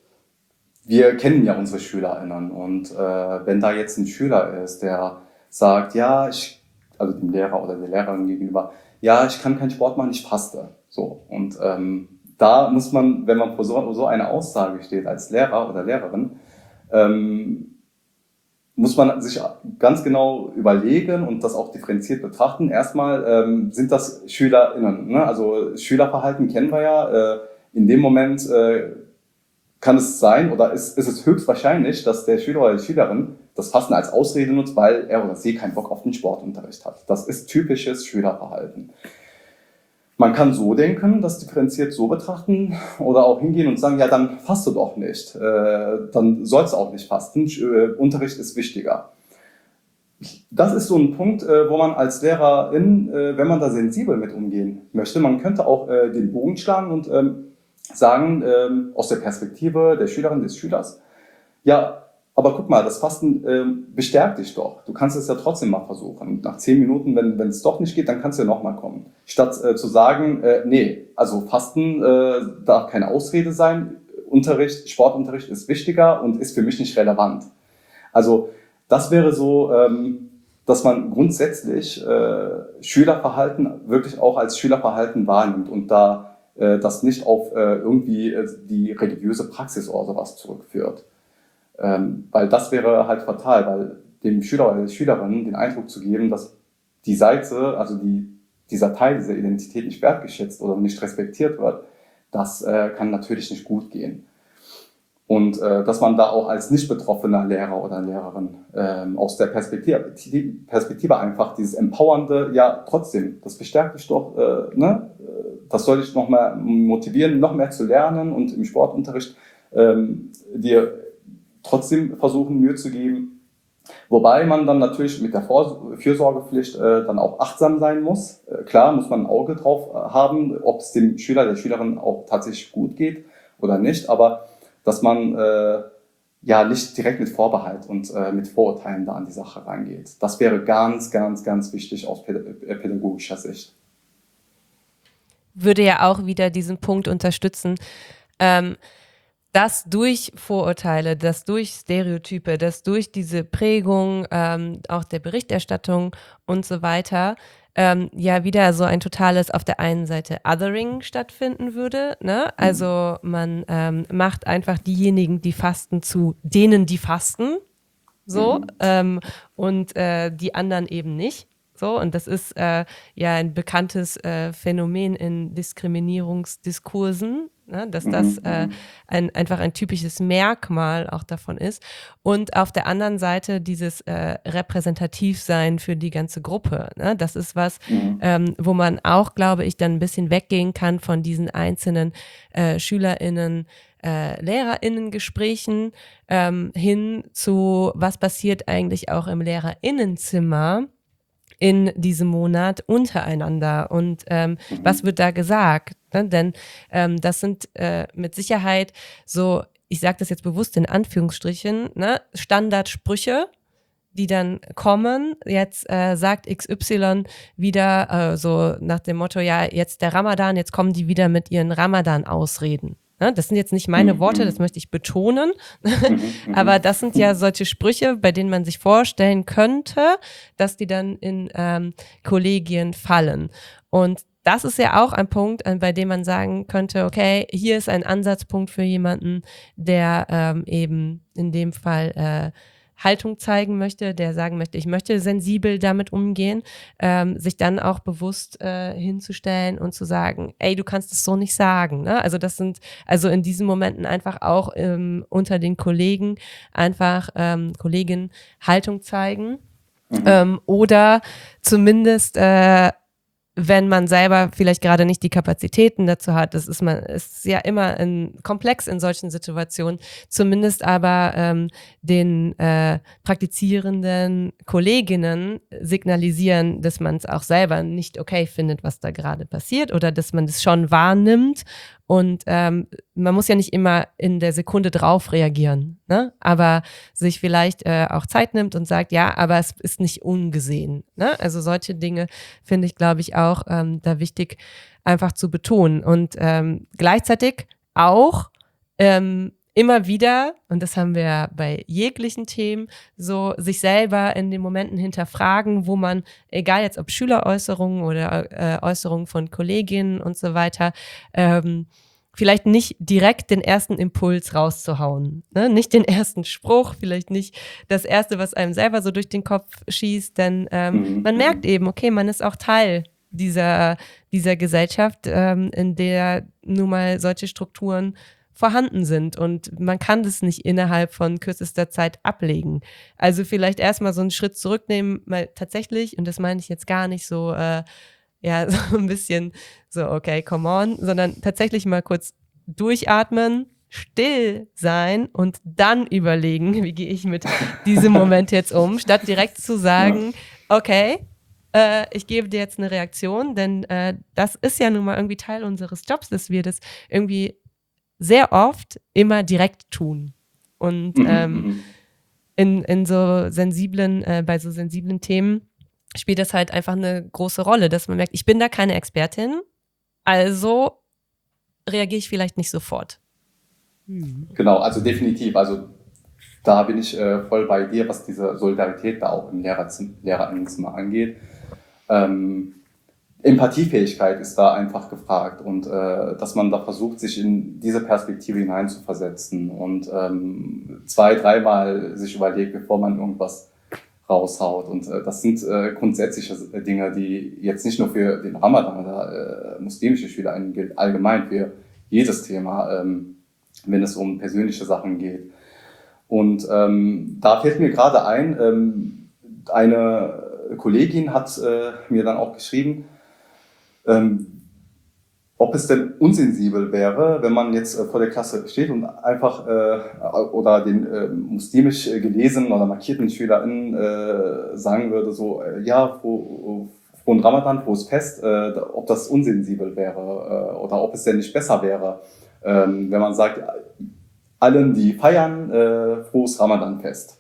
wir kennen ja unsere SchülerInnen. Und äh, wenn da jetzt ein Schüler ist, der sagt, ja, ich, also dem Lehrer oder der Lehrerin gegenüber, ja, ich kann keinen Sport machen, ich faste. So. Und ähm, da muss man, wenn man vor so, so einer Aussage steht als Lehrer oder Lehrerin, ähm, muss man sich ganz genau überlegen und das auch differenziert betrachten. Erstmal ähm, sind das SchülerInnen. Ne? Also Schülerverhalten kennen wir ja. Äh, in dem Moment äh, kann es sein oder ist, ist es höchstwahrscheinlich, dass der Schüler oder die Schülerin das Fasten als Ausrede nutzt, weil er oder sie keinen Bock auf den Sportunterricht hat. Das ist typisches Schülerverhalten. Man kann so denken, das differenziert so betrachten oder auch hingehen und sagen, ja, dann faste doch nicht. Äh, dann sollst du auch nicht fasten. Äh, Unterricht ist wichtiger. Das ist so ein Punkt, äh, wo man als Lehrerin, äh, wenn man da sensibel mit umgehen möchte, man könnte auch äh, den Bogen schlagen und ähm, sagen, ähm, aus der Perspektive der Schülerin, des Schülers, ja, aber guck mal, das Fasten ähm, bestärkt dich doch. Du kannst es ja trotzdem mal versuchen. Nach zehn Minuten, wenn wenn es doch nicht geht, dann kannst du ja nochmal kommen. Statt äh, zu sagen, äh, nee, also Fasten äh, darf keine Ausrede sein. Unterricht, Sportunterricht ist wichtiger und ist für mich nicht relevant. Also das wäre so, ähm, dass man grundsätzlich äh, Schülerverhalten wirklich auch als Schülerverhalten wahrnimmt und da äh, das nicht auf äh, irgendwie äh, die religiöse Praxis oder sowas zurückführt. Ähm, weil das wäre halt fatal, weil dem Schüler oder der Schülerin den Eindruck zu geben, dass die Seite, also die, dieser Teil dieser Identität nicht wertgeschätzt oder nicht respektiert wird, das äh, kann natürlich nicht gut gehen. Und äh, dass man da auch als nicht betroffener Lehrer oder Lehrerin ähm, aus der Perspektive, die Perspektive einfach dieses Empowernde, ja trotzdem, das bestärkt dich doch, äh, ne? Das soll dich noch mehr motivieren, noch mehr zu lernen und im Sportunterricht ähm, dir trotzdem versuchen, Mühe zu geben. Wobei man dann natürlich mit der Vor- Fürsorgepflicht äh, dann auch achtsam sein muss. Äh, klar muss man ein Auge drauf haben, ob es dem Schüler, der Schülerin auch tatsächlich gut geht oder nicht, aber dass man äh, ja nicht direkt mit Vorbehalt und äh, mit Vorurteilen da an die Sache rangeht. Das wäre ganz, ganz, ganz wichtig aus pädagogischer Sicht. Würde ja auch wieder diesen Punkt unterstützen, ähm, dass durch Vorurteile, dass durch Stereotype, dass durch diese Prägung ähm, auch der Berichterstattung und so weiter ähm, ja wieder so ein totales auf der einen Seite Othering stattfinden würde. Ne? Also man ähm, macht einfach diejenigen, die fasten, zu denen, die fasten. So, Mhm. ähm, und äh, die anderen eben nicht. So, und das ist äh, ja ein bekanntes äh, Phänomen in Diskriminierungsdiskursen, ne? Dass das äh, ein, einfach ein typisches Merkmal auch davon ist. Und auf der anderen Seite dieses äh, Repräsentativsein für die ganze Gruppe. Ne? Das ist was, Mhm. ähm, wo man auch, glaube ich, dann ein bisschen weggehen kann von diesen einzelnen äh, SchülerInnen, äh, LehrerInnen-Gesprächen ähm, hin zu, was passiert eigentlich auch im LehrerInnenzimmer in diesem Monat untereinander und ähm, Mhm. was wird da gesagt? Ne? Denn ähm, das sind äh, mit Sicherheit so, ich sage das jetzt bewusst in Anführungsstrichen, ne? Standardsprüche, die dann kommen. Jetzt äh, sagt X Y wieder äh, so nach dem Motto, ja, jetzt der Ramadan, jetzt kommen die wieder mit ihren Ramadan-Ausreden. Ne? Das sind jetzt nicht meine Worte, das möchte ich betonen. Mhm. Aber das sind ja solche Sprüche, bei denen man sich vorstellen könnte, dass die dann in ähm, Kollegien fallen. Und das ist ja auch ein Punkt, äh, bei dem man sagen könnte, okay, hier ist ein Ansatzpunkt für jemanden, der ähm, eben in dem Fall äh, Haltung zeigen möchte, der sagen möchte, ich möchte sensibel damit umgehen, ähm, sich dann auch bewusst äh, hinzustellen und zu sagen, ey, du kannst es so nicht sagen. Ne? Also das sind, also in diesen Momenten einfach auch ähm, unter den Kollegen einfach ähm, Kolleginnen Haltung zeigen Mhm. ähm, oder zumindest äh, wenn man selber vielleicht gerade nicht die Kapazitäten dazu hat, das ist man ist ja immer ein komplex in solchen Situationen, zumindest aber ähm, den äh, praktizierenden Kolleginnen signalisieren, dass man es auch selber nicht okay findet, was da gerade passiert oder dass man das schon wahrnimmt und ähm, man muss ja nicht immer in der Sekunde drauf reagieren, ne? Aber sich vielleicht äh, auch Zeit nimmt und sagt, ja, aber es ist nicht ungesehen. Ne? Also solche Dinge finde ich, glaube ich, auch ähm, da wichtig einfach zu betonen. Und ähm, gleichzeitig auch ähm, immer wieder, und das haben wir bei jeglichen Themen, so sich selber in den Momenten hinterfragen, wo man, egal jetzt ob Schüleräußerungen oder äh, Äußerungen von Kolleginnen und so weiter, ähm, vielleicht nicht direkt den ersten Impuls rauszuhauen, ne? Nicht den ersten Spruch, vielleicht nicht das Erste, was einem selber so durch den Kopf schießt, denn ähm, Mhm. man merkt eben, okay, man ist auch Teil dieser, dieser Gesellschaft, ähm, in der nun mal solche Strukturen vorhanden sind und man kann das nicht innerhalb von kürzester Zeit ablegen. Also vielleicht erstmal so einen Schritt zurücknehmen, mal tatsächlich, und das meine ich jetzt gar nicht so, äh, ja, so ein bisschen so, okay, come on, sondern tatsächlich mal kurz durchatmen, still sein und dann überlegen, wie gehe ich mit diesem Moment jetzt um, statt direkt zu sagen, okay, äh, ich gebe dir jetzt eine Reaktion, denn äh, das ist ja nun mal irgendwie Teil unseres Jobs, dass wir das irgendwie sehr oft immer direkt tun. Und Mhm. ähm, Mhm. in, in so sensiblen, äh, bei so sensiblen Themen spielt das halt einfach eine große Rolle, dass man merkt, ich bin da keine Expertin, also reagiere ich vielleicht nicht sofort. Genau, also definitiv. Also da bin ich äh, voll bei dir, was diese Solidarität da auch im Lehrerzim- Lehrerinnenzimmer angeht. Ähm, Empathiefähigkeit ist da einfach gefragt und äh, dass man da versucht, sich in diese Perspektive hineinzuversetzen und ähm, zwei, dreimal sich überlegt, bevor man irgendwas raushaut. Und äh, das sind äh, grundsätzliche Dinge, die jetzt nicht nur für den Ramadan oder äh, muslimische SchülerInnen gilt, allgemein für jedes Thema, ähm, wenn es um persönliche Sachen geht. Und ähm, da fällt mir gerade ein, ähm, eine Kollegin hat äh, mir dann auch geschrieben, ähm, ob es denn unsensibel wäre, wenn man jetzt äh, vor der Klasse steht und einfach äh, oder den äh, muslimisch gelesenen oder markierten SchülerInnen äh, sagen würde, so, äh, ja, froh, frohen Ramadan, frohes Fest, äh, ob das unsensibel wäre äh, oder ob es denn nicht besser wäre, ähm, wenn man sagt, allen, die feiern, äh, frohes Ramadan-Fest.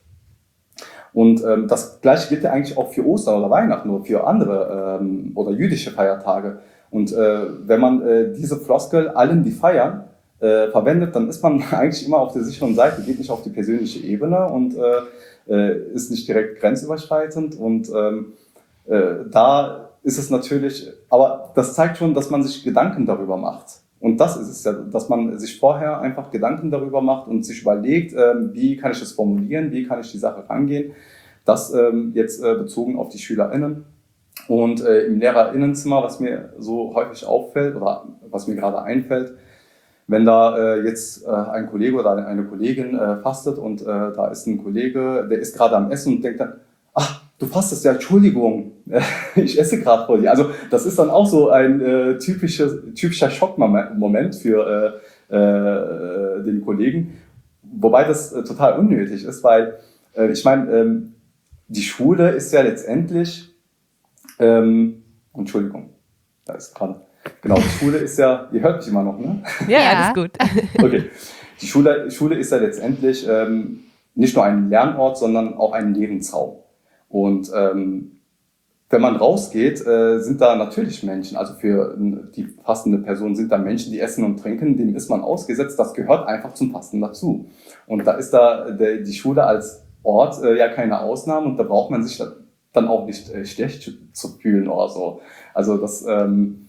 Und ähm, das Gleiche gilt ja eigentlich auch für Ostern oder Weihnachten oder für andere ähm, oder jüdische Feiertage. Und äh, wenn man äh, diese Floskel, allen, die feiern, äh, verwendet, dann ist man eigentlich immer auf der sicheren Seite, geht nicht auf die persönliche Ebene und äh, äh, ist nicht direkt grenzüberschreitend. Und ähm, äh, da ist es natürlich, aber das zeigt schon, dass man sich Gedanken darüber macht. Und das ist es ja, dass man sich vorher einfach Gedanken darüber macht und sich überlegt, ähm, wie kann ich es formulieren, wie kann ich die Sache rangehen. Das ähm, jetzt äh, bezogen auf die SchülerInnen. Und äh, im LehrerInnenzimmer, was mir so häufig auffällt oder was mir gerade einfällt, wenn da äh, jetzt äh, ein Kollege oder eine Kollegin äh, fastet und äh, da ist ein Kollege, der ist gerade am Essen und denkt dann, ach, du fastest, ja, Entschuldigung, ich esse gerade vor dir. Also das ist dann auch so ein äh, typisches, typischer Schockmoment für äh, äh, den Kollegen, wobei das äh, total unnötig ist, weil äh, ich meine, ähm, die Schule ist ja letztendlich, ähm, Entschuldigung, da ist gerade, genau, die Schule ist ja, ihr hört mich immer noch, ne? Ja, Ja. alles gut. Okay, die Schule, Schule ist ja letztendlich ähm, nicht nur ein Lernort, sondern auch ein Lebensraum. Und ähm, wenn man rausgeht, äh, sind da natürlich Menschen, also für die fastende Person sind da Menschen, die essen und trinken, dem ist man ausgesetzt, das gehört einfach zum Fasten dazu. Und da ist da der, die Schule als Ort äh, ja keine Ausnahme und da braucht man sich da, dann auch nicht äh, schlecht zu fühlen oder so. Also das ähm,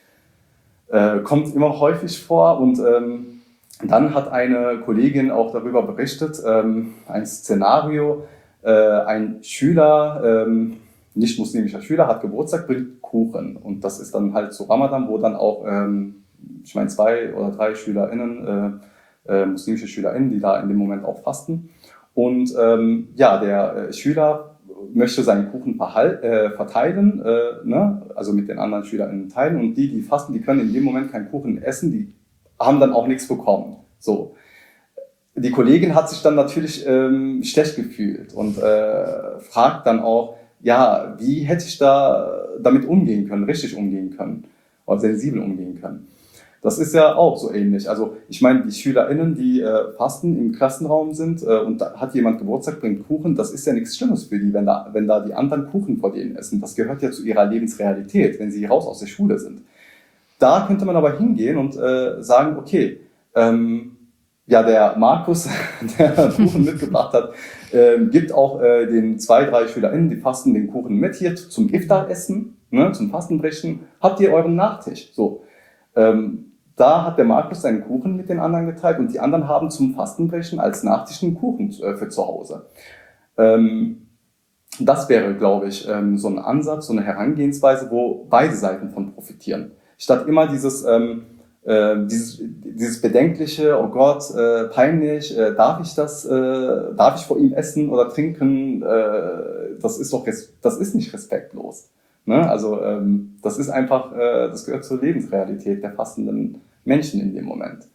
äh, kommt immer häufig vor und ähm, dann hat eine Kollegin auch darüber berichtet, ähm, ein Szenario, äh, ein Schüler, ähm, nicht muslimischer Schüler, hat Geburtstag, bringt Kuchen und das ist dann halt zu Ramadan, wo dann auch, ähm, ich meine zwei oder drei SchülerInnen, äh, äh, muslimische SchülerInnen, die da in dem Moment auch fasten und ähm, ja, der äh, Schüler möchte seinen Kuchen verhal- äh, verteilen, äh, ne? Also mit den anderen SchülerInnen teilen und die, die fasten, die können in dem Moment keinen Kuchen essen, die haben dann auch nichts bekommen. So. Die Kollegin hat sich dann natürlich ähm, schlecht gefühlt und äh, fragt dann auch, ja, wie hätte ich da damit umgehen können, richtig umgehen können oder sensibel umgehen können. Das ist ja auch so ähnlich. Also ich meine, die SchülerInnen, die äh, fasten im Klassenraum sind äh, und da hat jemand Geburtstag, bringt Kuchen, das ist ja nichts Schlimmes für die, wenn da, wenn da die anderen Kuchen vor denen essen. Das gehört ja zu ihrer Lebensrealität, wenn sie raus aus der Schule sind. Da könnte man aber hingehen und äh, sagen, okay, ähm, ja, der Markus, der Kuchen mitgebracht hat, äh, gibt auch äh, den zwei, drei SchülerInnen, die fasten, den Kuchen mit hier zum Iftar-Essen, ne, zum Fastenbrechen. Habt ihr euren Nachtisch? So. Ähm, da hat der Markus seinen Kuchen mit den anderen geteilt und die anderen haben zum Fastenbrechen als Nachtisch einen Kuchen äh, für zu Hause. Ähm, das wäre, glaube ich, ähm, so ein Ansatz, so eine Herangehensweise, wo beide Seiten von profitieren. Statt immer dieses, ähm, äh, dieses, dieses bedenkliche, oh Gott, äh, peinlich, äh, darf ich das, äh, darf ich vor ihm essen oder trinken, äh, das ist doch, res- das ist nicht respektlos. Ne? Also ähm, das ist einfach, äh, das gehört zur Lebensrealität der fastenden Menschen in dem Moment.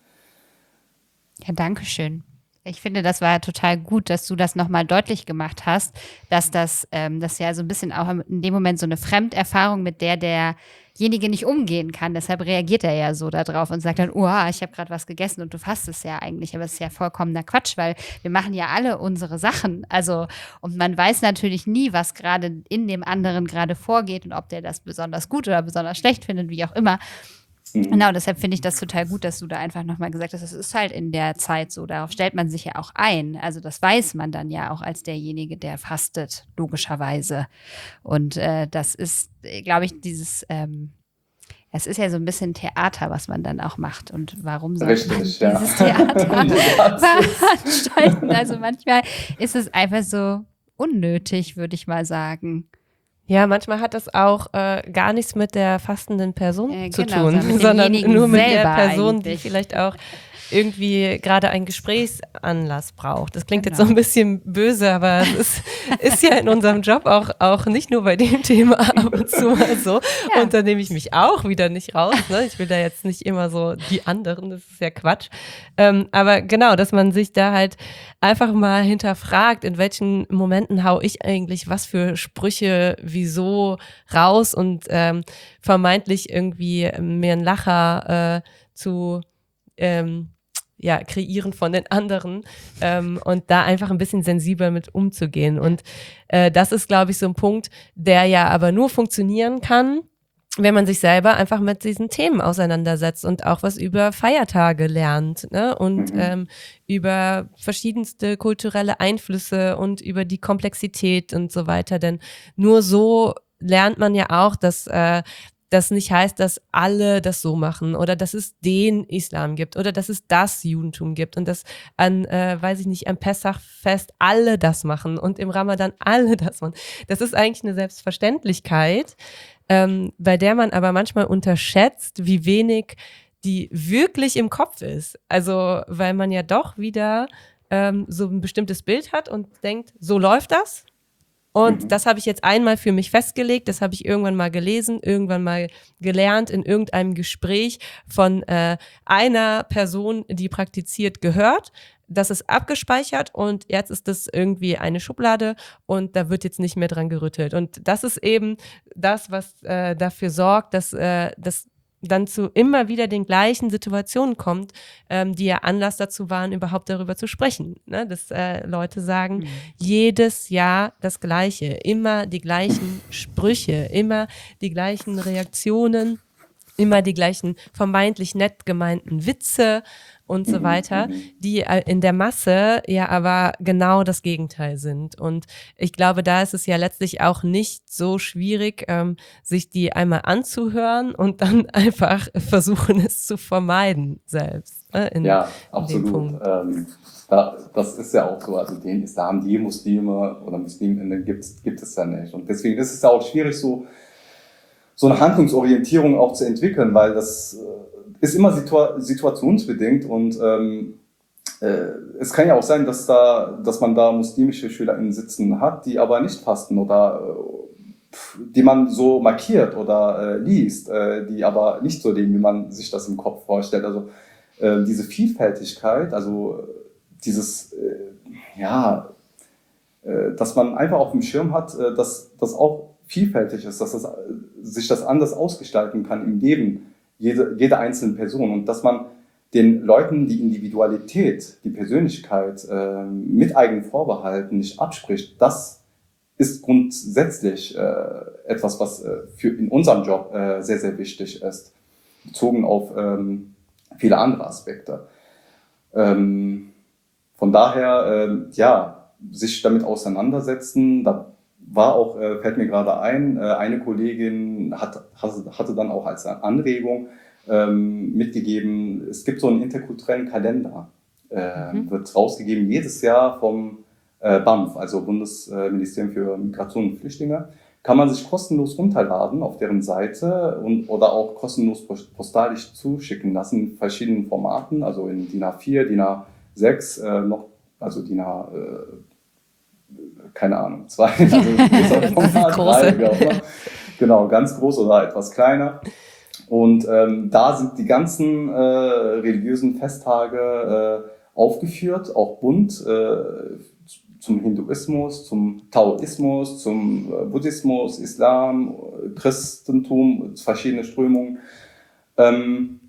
Ja, danke schön. Ich finde, das war total gut, dass du das nochmal deutlich gemacht hast, dass das, ähm, das ja so ein bisschen auch in dem Moment so eine Fremderfahrung, mit der derjenige nicht umgehen kann. Deshalb reagiert er ja so darauf und sagt dann, oh, ich habe gerade was gegessen und du fastest ja eigentlich. Aber es ist ja vollkommener Quatsch, weil wir machen ja alle unsere Sachen. Also, und man weiß natürlich nie, was gerade in dem anderen gerade vorgeht und ob der das besonders gut oder besonders schlecht findet, wie auch immer. Mhm. Genau, deshalb finde ich das total gut, dass du da einfach nochmal gesagt hast, das ist halt in der Zeit so, darauf stellt man sich ja auch ein. Also das weiß man dann ja auch als derjenige, der fastet, logischerweise. Und äh, das ist, glaube ich, dieses, ähm, es ist ja so ein bisschen Theater, was man dann auch macht. Und warum sollte man Richtig, ja. dieses Theater Ja, das ist- veranstalten? Also manchmal ist es einfach so unnötig, würde ich mal sagen. Ja, manchmal hat das auch äh, gar nichts mit der fastenden Person Äh, zu genau, tun, sondern mit sondern demjenigen nur mit der selber Person, eigentlich. die vielleicht auch irgendwie gerade einen Gesprächsanlass braucht. Das klingt jetzt Genau. so ein bisschen böse, aber es ist, ist ja in unserem Job auch, auch nicht nur bei dem Thema ab und zu mal so. Ja. Und da nehme ich mich auch wieder nicht raus. Ne? Ich will da jetzt nicht immer so die anderen, das ist ja Quatsch. Ähm, aber genau, dass man sich da halt einfach mal hinterfragt, in welchen Momenten hau ich eigentlich was für Sprüche wieso raus und ähm, vermeintlich irgendwie mir einen Lacher äh, zu ähm, ja, kreieren von den anderen ähm, und da einfach ein bisschen sensibler mit umzugehen. Und äh, das ist, glaube ich, so ein Punkt, der ja aber nur funktionieren kann, wenn man sich selber einfach mit diesen Themen auseinandersetzt und auch was über Feiertage lernt, ne? Und Mhm. ähm, über verschiedenste kulturelle Einflüsse und über die Komplexität und so weiter. Denn nur so lernt man ja auch, dass äh, das nicht heißt, dass alle das so machen oder dass es den Islam gibt oder dass es das Judentum gibt und dass an, äh, weiß ich nicht, am Pessachfest alle das machen und im Ramadan alle das machen. Das ist eigentlich eine Selbstverständlichkeit, ähm, bei der man aber manchmal unterschätzt, wie wenig die wirklich im Kopf ist. Also, weil man ja doch wieder ähm, so ein bestimmtes Bild hat und denkt, so läuft das. Und Mhm. das habe ich jetzt einmal für mich festgelegt, das habe ich irgendwann mal gelesen, irgendwann mal gelernt, in irgendeinem Gespräch von äh, einer Person, die praktiziert, gehört. Das ist abgespeichert und jetzt ist das irgendwie eine Schublade und da wird jetzt nicht mehr dran gerüttelt. Und das ist eben das, was äh, dafür sorgt, dass äh, das dann zu immer wieder den gleichen Situationen kommt, ähm, die ja Anlass dazu waren, überhaupt darüber zu sprechen. Ne? Dass äh, Leute sagen, Mhm. jedes Jahr das Gleiche, immer die gleichen Sprüche, immer die gleichen Reaktionen, immer die gleichen vermeintlich nett gemeinten Witze und so Mhm, weiter, mhm. die äh, in der Masse ja aber genau das Gegenteil sind. Und ich glaube, da ist es ja letztlich auch nicht so schwierig, ähm, sich die einmal anzuhören und dann einfach versuchen, es zu vermeiden selbst. Äh, in, Ja, in dem absolut. Punkt. Ähm, da, das ist ja auch so, also den Islam, die Muslime oder Musliminnen gibt, gibt es ja nicht. Und deswegen ist es ja auch schwierig, so, so eine Handlungsorientierung auch zu entwickeln, weil das äh, ist immer situa situationsbedingt und ähm, äh, es kann ja auch sein, dass, da, dass man da muslimische SchülerInnen sitzen hat, die aber nicht fasten oder äh, die man so markiert oder äh, liest, äh, die aber nicht so leben, wie man sich das im Kopf vorstellt. Also äh, diese Vielfältigkeit, also dieses, äh, ja, äh, dass man einfach auf dem Schirm hat, äh, dass das auch vielfältig ist, dass das, äh, sich das anders ausgestalten kann im Leben jede, jede einzelne Person und dass man den Leuten die Individualität, die Persönlichkeit äh, mit eigenen Vorbehalten nicht abspricht, das ist grundsätzlich äh, etwas, was äh, für in unserem Job äh, sehr, sehr wichtig ist, bezogen auf ähm, viele andere Aspekte. Ähm, von daher, äh, ja, sich damit auseinandersetzen, da war auch, äh, fällt mir gerade ein, äh, eine Kollegin hat, hatte dann auch als Anregung ähm, mitgegeben, es gibt so einen interkulturellen Kalender, äh, Mhm. wird rausgegeben jedes Jahr vom äh, B A M F, also Bundesministerium für Migration und Flüchtlinge, kann man sich kostenlos runterladen auf deren Seite und, oder auch kostenlos postalisch zuschicken lassen in verschiedenen Formaten, also in D I N A vier, D I N A sechs, äh, noch, also D I N A, äh, keine Ahnung, zwei, also größer Format, drei, wie auch immer. Genau, ganz groß oder etwas kleiner. Und ähm, da sind die ganzen äh, religiösen Festtage äh, aufgeführt, auch bunt, äh, zum Hinduismus, zum Taoismus, zum äh, Buddhismus, Islam, Christentum, verschiedene Strömungen. Ähm,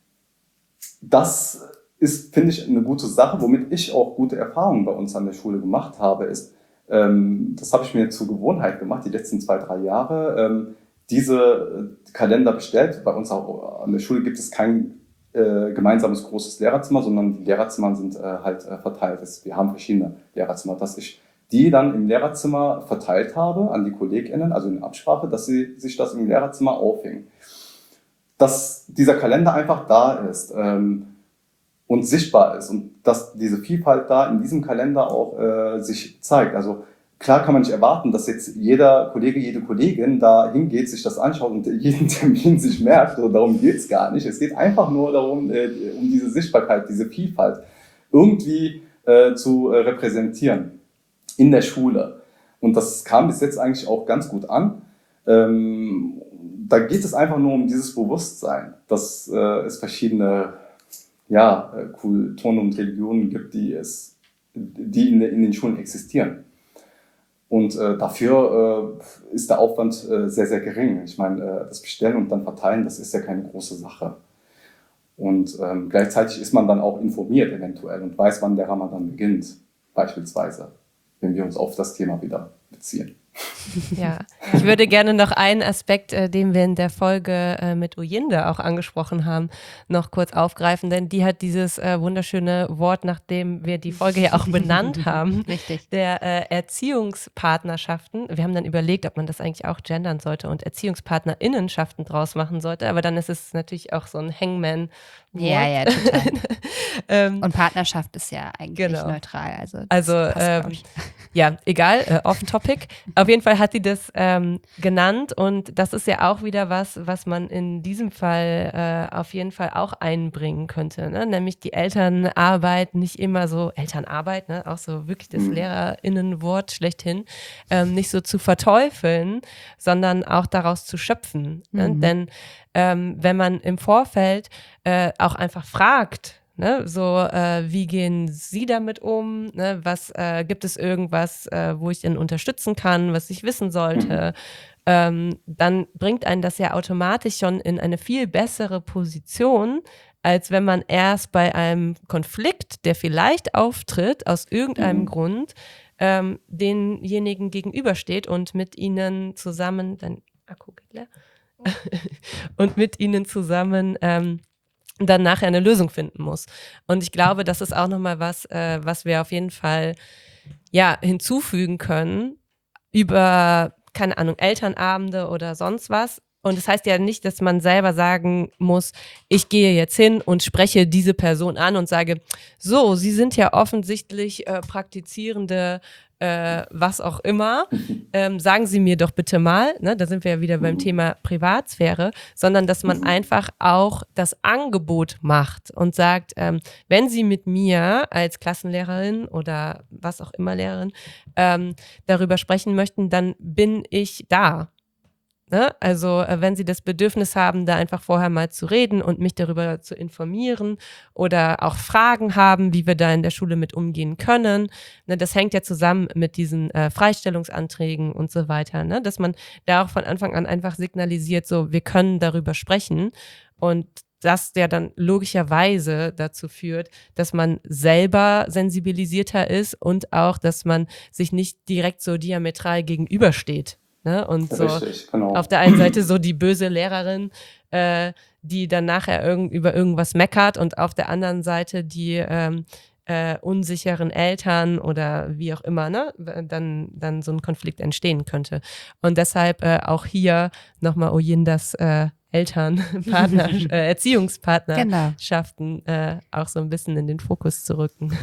das ist, finde ich, eine gute Sache, womit ich auch gute Erfahrungen bei uns an der Schule gemacht habe, ist, ähm, das habe ich mir zur Gewohnheit gemacht, die letzten zwei, drei Jahre, ähm, diese Kalender bestellt. Bei uns auch an der Schule gibt es kein äh, gemeinsames großes Lehrerzimmer, sondern die Lehrerzimmer sind äh, halt äh, verteilt. Wir haben verschiedene Lehrerzimmer, dass ich die dann im Lehrerzimmer verteilt habe an die KollegInnen, also in Absprache, dass sie sich das im Lehrerzimmer aufhängen. Dass dieser Kalender einfach da ist ähm, und sichtbar ist und dass diese Vielfalt da in diesem Kalender auch äh, sich zeigt. Also klar kann man nicht erwarten, dass jetzt jeder Kollege, jede Kollegin da hingeht, sich das anschaut und jeden Termin sich merkt. Also darum geht es gar nicht. Es geht einfach nur darum, äh, um diese Sichtbarkeit, diese Vielfalt irgendwie äh, zu äh, repräsentieren in der Schule. Und das kam bis jetzt eigentlich auch ganz gut an. Ähm, da geht es einfach nur um dieses Bewusstsein, dass äh, es verschiedene ja, Kulturen und Religionen gibt, die, es, die in, in den Schulen existieren. Und äh, dafür äh, ist der Aufwand äh, sehr, sehr gering. Ich meine, äh, das Bestellen und dann verteilen, das ist ja keine große Sache. Und ähm, gleichzeitig ist man dann auch informiert eventuell und weiß, wann der Ramadan beginnt, beispielsweise, wenn wir uns auf das Thema wieder beziehen. Ja, ich würde gerne noch einen Aspekt, äh, den wir in der Folge äh, mit Oyinde auch angesprochen haben, noch kurz aufgreifen, denn die hat dieses äh, wunderschöne Wort, nachdem wir die Folge ja auch benannt haben, Richtig. der äh, Erziehungspartnerschaften. Wir haben dann überlegt, ob man das eigentlich auch gendern sollte und ErziehungspartnerInnenschaften draus machen sollte, aber dann ist es natürlich auch so ein Hangman. Ja, ja, total. ähm, Und Partnerschaft ist ja eigentlich Genau. neutral. Also, das Also passt, glaub ähm, ich. ja, egal, äh, off-topic. Auf jeden Fall hat sie das ähm, genannt und das ist ja auch wieder was, was man in diesem Fall äh, auf jeden Fall auch einbringen könnte, ne? Nämlich die Elternarbeit, nicht immer so, Elternarbeit, ne? Auch so wirklich das Mhm. LehrerInnenwort schlechthin, ähm, nicht so zu verteufeln, sondern auch daraus zu schöpfen. Ne? Mhm. Denn ähm, wenn man im Vorfeld äh, auch einfach fragt, ne, so, äh, wie gehen Sie damit um? Ne, was äh, gibt es irgendwas, äh, wo ich ihn unterstützen kann, was ich wissen sollte? Ähm, dann bringt einen das ja automatisch schon in eine viel bessere Position, als wenn man erst bei einem Konflikt, der vielleicht auftritt, aus irgendeinem Mhm. Grund, ähm, denjenigen gegenübersteht und mit ihnen zusammen, dein Akku geht leer, und mit ihnen zusammen ähm, dann nachher eine Lösung finden muss. Und ich glaube, das ist auch nochmal was, äh, was wir auf jeden Fall ja, hinzufügen können über, keine Ahnung, Elternabende oder sonst was. Und das heißt ja nicht, dass man selber sagen muss, ich gehe jetzt hin und spreche diese Person an und sage, so, Sie sind ja offensichtlich äh, praktizierende, äh, was auch immer, ähm, sagen Sie mir doch bitte mal, ne, da sind wir ja wieder beim Mhm. Thema Privatsphäre, sondern dass man Mhm. einfach auch das Angebot macht und sagt, ähm, wenn Sie mit mir als Klassenlehrerin oder was auch immer Lehrerin ähm, darüber sprechen möchten, dann bin ich da. Ne? Also äh, wenn Sie das Bedürfnis haben, da einfach vorher mal zu reden und mich darüber zu informieren oder auch Fragen haben, wie wir da in der Schule mit umgehen können, ne? Das hängt ja zusammen mit diesen äh, Freistellungsanträgen und so weiter, ne? Dass man da auch von Anfang an einfach signalisiert, so wir können darüber sprechen und das ja dann logischerweise dazu führt, dass man selber sensibilisierter ist und auch, dass man sich nicht direkt so diametral gegenübersteht. Ne? Und so Richtig, genau. auf der einen Seite so die böse Lehrerin, äh, die dann nachher irgend, über irgendwas meckert und auf der anderen Seite die ähm, äh, unsicheren Eltern oder wie auch immer, ne? dann, dann so ein Konflikt entstehen könnte. Und deshalb äh, auch hier nochmal Oyindas äh, Elternpartner, äh, Erziehungspartnerschaften Genau. äh, auch so ein bisschen in den Fokus zu rücken.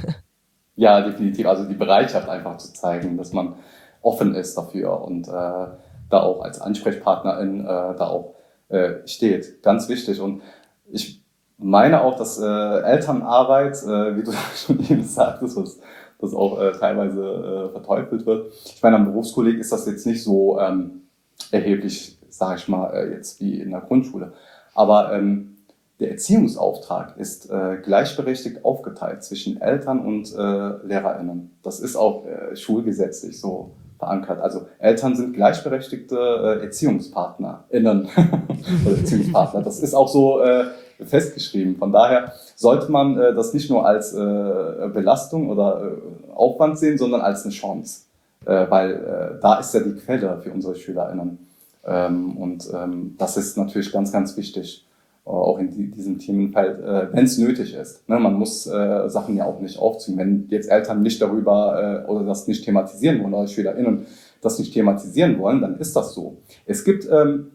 Ja, definitiv. Also die Bereitschaft einfach zu zeigen, dass man offen ist dafür und äh, da auch als Ansprechpartnerin äh, da auch äh, steht. Ganz wichtig. Und ich meine auch, dass äh, Elternarbeit, äh, wie du schon eben sagtest, was das auch äh, teilweise äh, verteufelt wird. Ich meine, am Berufskolleg ist das jetzt nicht so ähm, erheblich, sage ich mal, äh, jetzt wie in der Grundschule. Aber ähm, der Erziehungsauftrag ist äh, gleichberechtigt aufgeteilt zwischen Eltern und äh, LehrerInnen. Das ist auch äh, schulgesetzlich so verankert. Also Eltern sind gleichberechtigte äh, ErziehungspartnerInnen oder Erziehungspartner. Das ist auch so äh, festgeschrieben. Von daher sollte man äh, das nicht nur als äh, Belastung oder äh, Aufwand sehen, sondern als eine Chance. Äh, weil äh, da ist ja die Quelle für unsere SchülerInnen. Ähm, und ähm, das ist natürlich ganz, ganz wichtig. Auch in die, diesem Themenfeld, äh, wenn es nötig ist. Ne? Man muss äh, Sachen ja auch nicht aufziehen. Wenn jetzt Eltern nicht darüber äh, oder das nicht thematisieren wollen, oder SchülerInnen das nicht thematisieren wollen, dann ist das so. Es gibt, ähm,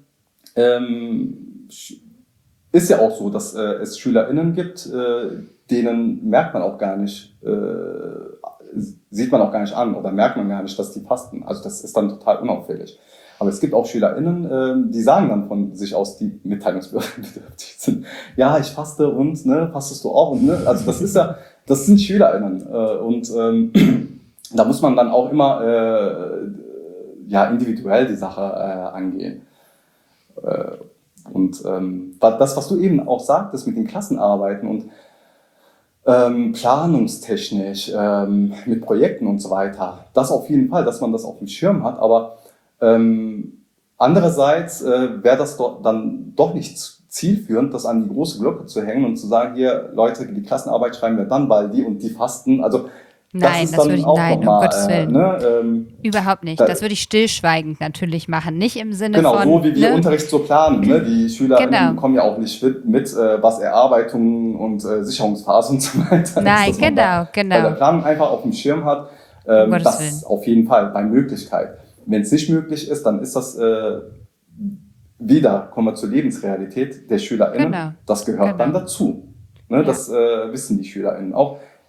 ähm, ist ja auch so, dass äh, es SchülerInnen gibt, äh, denen merkt man auch gar nicht, äh, sieht man auch gar nicht an oder merkt man gar nicht, dass die fasten. Also das ist dann total unauffällig. Aber es gibt auch SchülerInnen, äh, die sagen dann von sich aus, die mitteilungsbedürftig sind, ja, ich faste und, ne, fastest du auch? Und, ne, also das ist ja, das sind SchülerInnen. Äh, und ähm, da muss man dann auch immer äh, ja, individuell die Sache äh, angehen. Äh, und ähm, das, was du eben auch sagtest mit den Klassenarbeiten und ähm, planungstechnisch, ähm, mit Projekten und so weiter, das auf jeden Fall, dass man das auf dem Schirm hat, aber Ähm, andererseits äh, wäre das doch, dann doch nicht zielführend, das an die große Glocke zu hängen und zu sagen, hier, Leute, die Klassenarbeit schreiben wir dann, weil die und die fasten. Also Nein, das ist das dann würde ich, auch nein, um nochmal, Gottes äh, Willen. ne, ähm, Überhaupt nicht. da, Das würde ich stillschweigend natürlich machen. Nicht im Sinne genau, von. so wie wir ne? Unterricht so planen. Ne? Die SchülerInnen Genau. kommen ja auch nicht mit, mit äh, was Erarbeitung und äh, Sicherungsphase und so weiter Nein, ist, dass man genau, da bei der genau. Planung einfach auf dem Schirm hat. Um Ähm, Gottes das Willen. auf jeden Fall bei Möglichkeit. Wenn es nicht möglich ist, dann ist das äh, wieder, kommen wir zur Lebensrealität der SchülerInnen. Genau. Das gehört Genau. dann dazu. Ne, Ja. Das äh, wissen die SchülerInnen auch.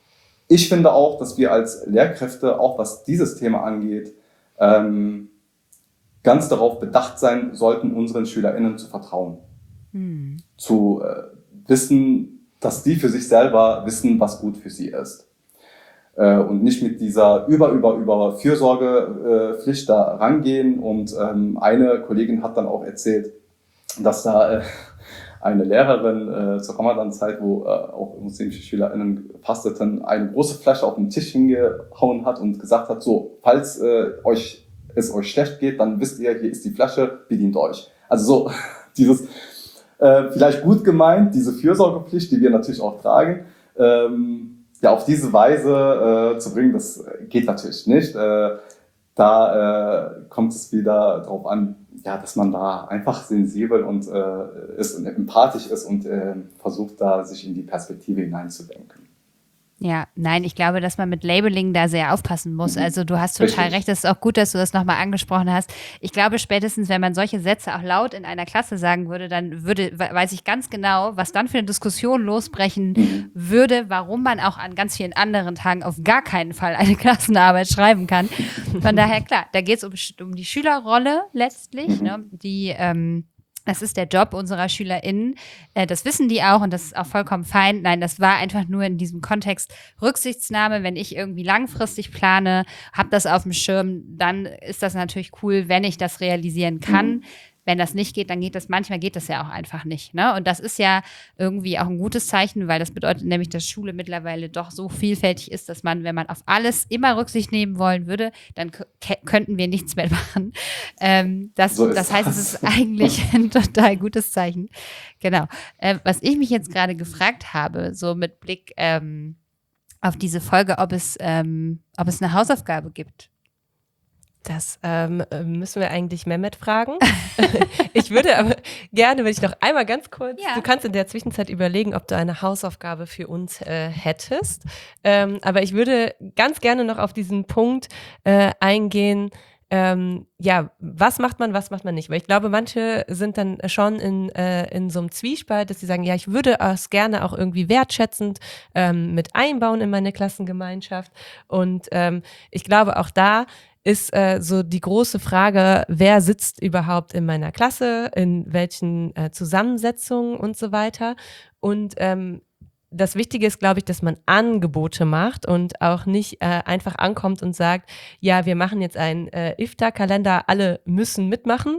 ich finde auch, dass wir als Lehrkräfte, auch was dieses Thema angeht, ähm, ganz darauf bedacht sein sollten, unseren SchülerInnen zu vertrauen. Hm. Zu äh, wissen, dass die für sich selber wissen, was gut für sie ist. Äh, und nicht mit dieser über, über, über Fürsorgepflicht äh, da rangehen. Und ähm, eine Kollegin hat dann auch erzählt, dass da äh, eine Lehrerin äh, zur Ramadan-Zeit, wo äh, auch muslimische SchülerInnen fasteten, eine große Flasche auf den Tisch hingehauen hat und gesagt hat, so, falls äh, euch es euch schlecht geht, dann wisst ihr, hier ist die Flasche, bedient euch. Also so dieses äh, vielleicht gut gemeint, diese Fürsorgepflicht, die wir natürlich auch tragen, ähm, ja auf diese Weise äh, zu bringen, das geht natürlich nicht. Äh, da äh, kommt es wieder darauf an, ja, dass man da einfach sensibel und äh, ist und empathisch ist und äh, versucht da sich in die Perspektive hineinzudenken. Ja, nein, ich glaube, dass man mit Labeling da sehr aufpassen muss. Also du hast total Richtig. recht, es ist auch gut, dass du das nochmal angesprochen hast. Ich glaube, spätestens, wenn man solche Sätze auch laut in einer Klasse sagen würde, dann würde, weiß ich ganz genau, was dann für eine Diskussion losbrechen mhm. würde, warum man auch an ganz vielen anderen Tagen auf gar keinen Fall eine Klassenarbeit schreiben kann. Von daher, klar, da geht es um, um die Schülerrolle letztlich, mhm. ne, die ähm, das ist der Job unserer SchülerInnen. Äh, das wissen die auch und das ist auch vollkommen fein. Nein, das war einfach nur in diesem Kontext Rücksichtsnahme. Wenn ich irgendwie langfristig plane, habe das auf dem Schirm, dann ist das natürlich cool, wenn ich das realisieren kann. Mhm. Wenn das nicht geht, dann geht das, manchmal geht das ja auch einfach nicht. Ne? Und das ist ja irgendwie auch ein gutes Zeichen, weil das bedeutet nämlich, dass Schule mittlerweile doch so vielfältig ist, dass man, wenn man auf alles immer Rücksicht nehmen wollen würde, dann k- könnten wir nichts mehr machen. Ähm, das, so das heißt, das. es ist eigentlich ein total gutes Zeichen. Genau. Äh, was ich mich jetzt gerade gefragt habe, so mit Blick ähm, auf diese Folge, ob es, ähm, ob es eine Hausaufgabe gibt. Das ähm, müssen wir eigentlich Mehmet fragen. Ich würde aber gerne, wenn ich noch einmal ganz kurz, ja. Du kannst in der Zwischenzeit überlegen, ob du eine Hausaufgabe für uns äh, hättest. Ähm, aber ich würde ganz gerne noch auf diesen Punkt äh, eingehen, ähm, ja, was macht man, was macht man nicht? Weil ich glaube, manche sind dann schon in, äh, in so einem Zwiespalt, dass sie sagen, ja, ich würde es gerne auch irgendwie wertschätzend ähm, mit einbauen in meine Klassengemeinschaft. Und ähm, ich glaube, auch da ist äh, so die große Frage, wer sitzt überhaupt in meiner Klasse, in welchen äh, Zusammensetzungen und so weiter. Und ähm, das Wichtige ist, glaube ich, dass man Angebote macht und auch nicht äh, einfach ankommt und sagt, ja, wir machen jetzt einen äh, Iftar-Kalender, alle müssen mitmachen.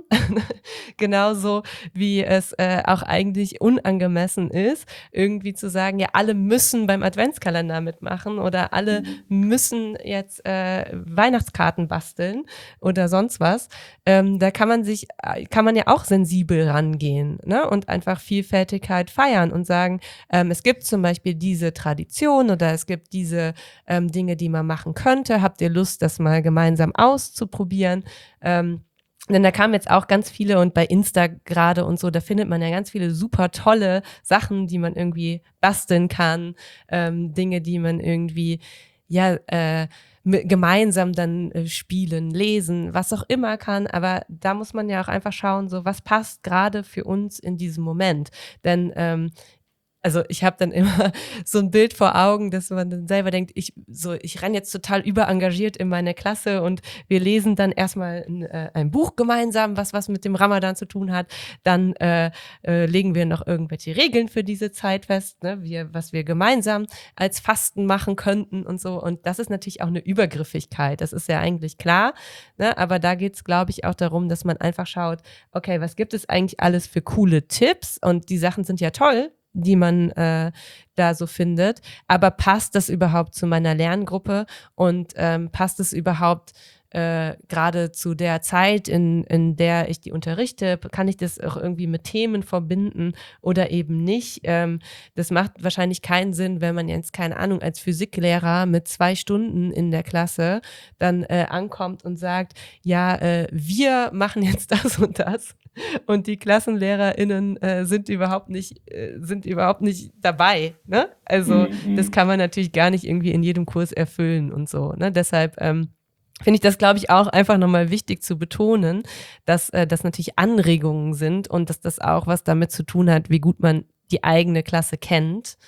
Genauso wie es äh, auch eigentlich unangemessen ist, irgendwie zu sagen, ja, alle müssen beim Adventskalender mitmachen oder alle müssen jetzt äh, Weihnachtskarten basteln oder sonst was. Ähm, da kann man sich, kann man ja auch sensibel rangehen, ne? Und einfach Vielfältigkeit feiern und sagen, ähm, es gibt zum Beispiel diese Tradition oder es gibt diese ähm, Dinge, die man machen könnte. Habt ihr Lust, das mal gemeinsam auszuprobieren? Ähm, denn da kamen jetzt auch ganz viele und bei Insta gerade und so, da findet man ja ganz viele super tolle Sachen, die man irgendwie basteln kann, ähm, Dinge, die man irgendwie, ja, äh, gemeinsam dann äh, spielen, lesen, was auch immer kann, aber da muss man ja auch einfach schauen, so was passt gerade für uns in diesem Moment, denn ähm, also ich habe dann immer so ein Bild vor Augen, dass man dann selber denkt, ich so ich renne jetzt total überengagiert in meine Klasse und wir lesen dann erstmal ein, äh, ein Buch gemeinsam, was was mit dem Ramadan zu tun hat. Dann äh, äh, legen wir noch irgendwelche Regeln für diese Zeit fest, ne, wir, was wir gemeinsam als Fasten machen könnten und so. Und das ist natürlich auch eine Übergriffigkeit, das ist ja eigentlich klar, ne? Aber da geht es, glaube ich, auch darum, dass man einfach schaut, okay, was gibt es eigentlich alles für coole Tipps? Und die Sachen sind ja toll, die man äh, da so findet. Aber passt das überhaupt zu meiner Lerngruppe und ähm, passt es überhaupt äh, gerade zu der Zeit, in, in der ich die unterrichte? Kann ich das auch irgendwie mit Themen verbinden oder eben nicht? Ähm, das macht wahrscheinlich keinen Sinn, wenn man jetzt, keine Ahnung, als Physiklehrer mit zwei Stunden in der Klasse dann äh, ankommt und sagt, ja, äh, wir machen jetzt das und das. Und die KlassenlehrerInnen äh, sind überhaupt nicht, äh, sind überhaupt nicht dabei, ne? Also mhm. das kann man natürlich gar nicht irgendwie in jedem Kurs erfüllen und so, ne? Deshalb ähm, finde ich das, glaube ich, auch einfach nochmal wichtig zu betonen, dass äh, das natürlich Anregungen sind und dass das auch was damit zu tun hat, wie gut man die eigene Klasse kennt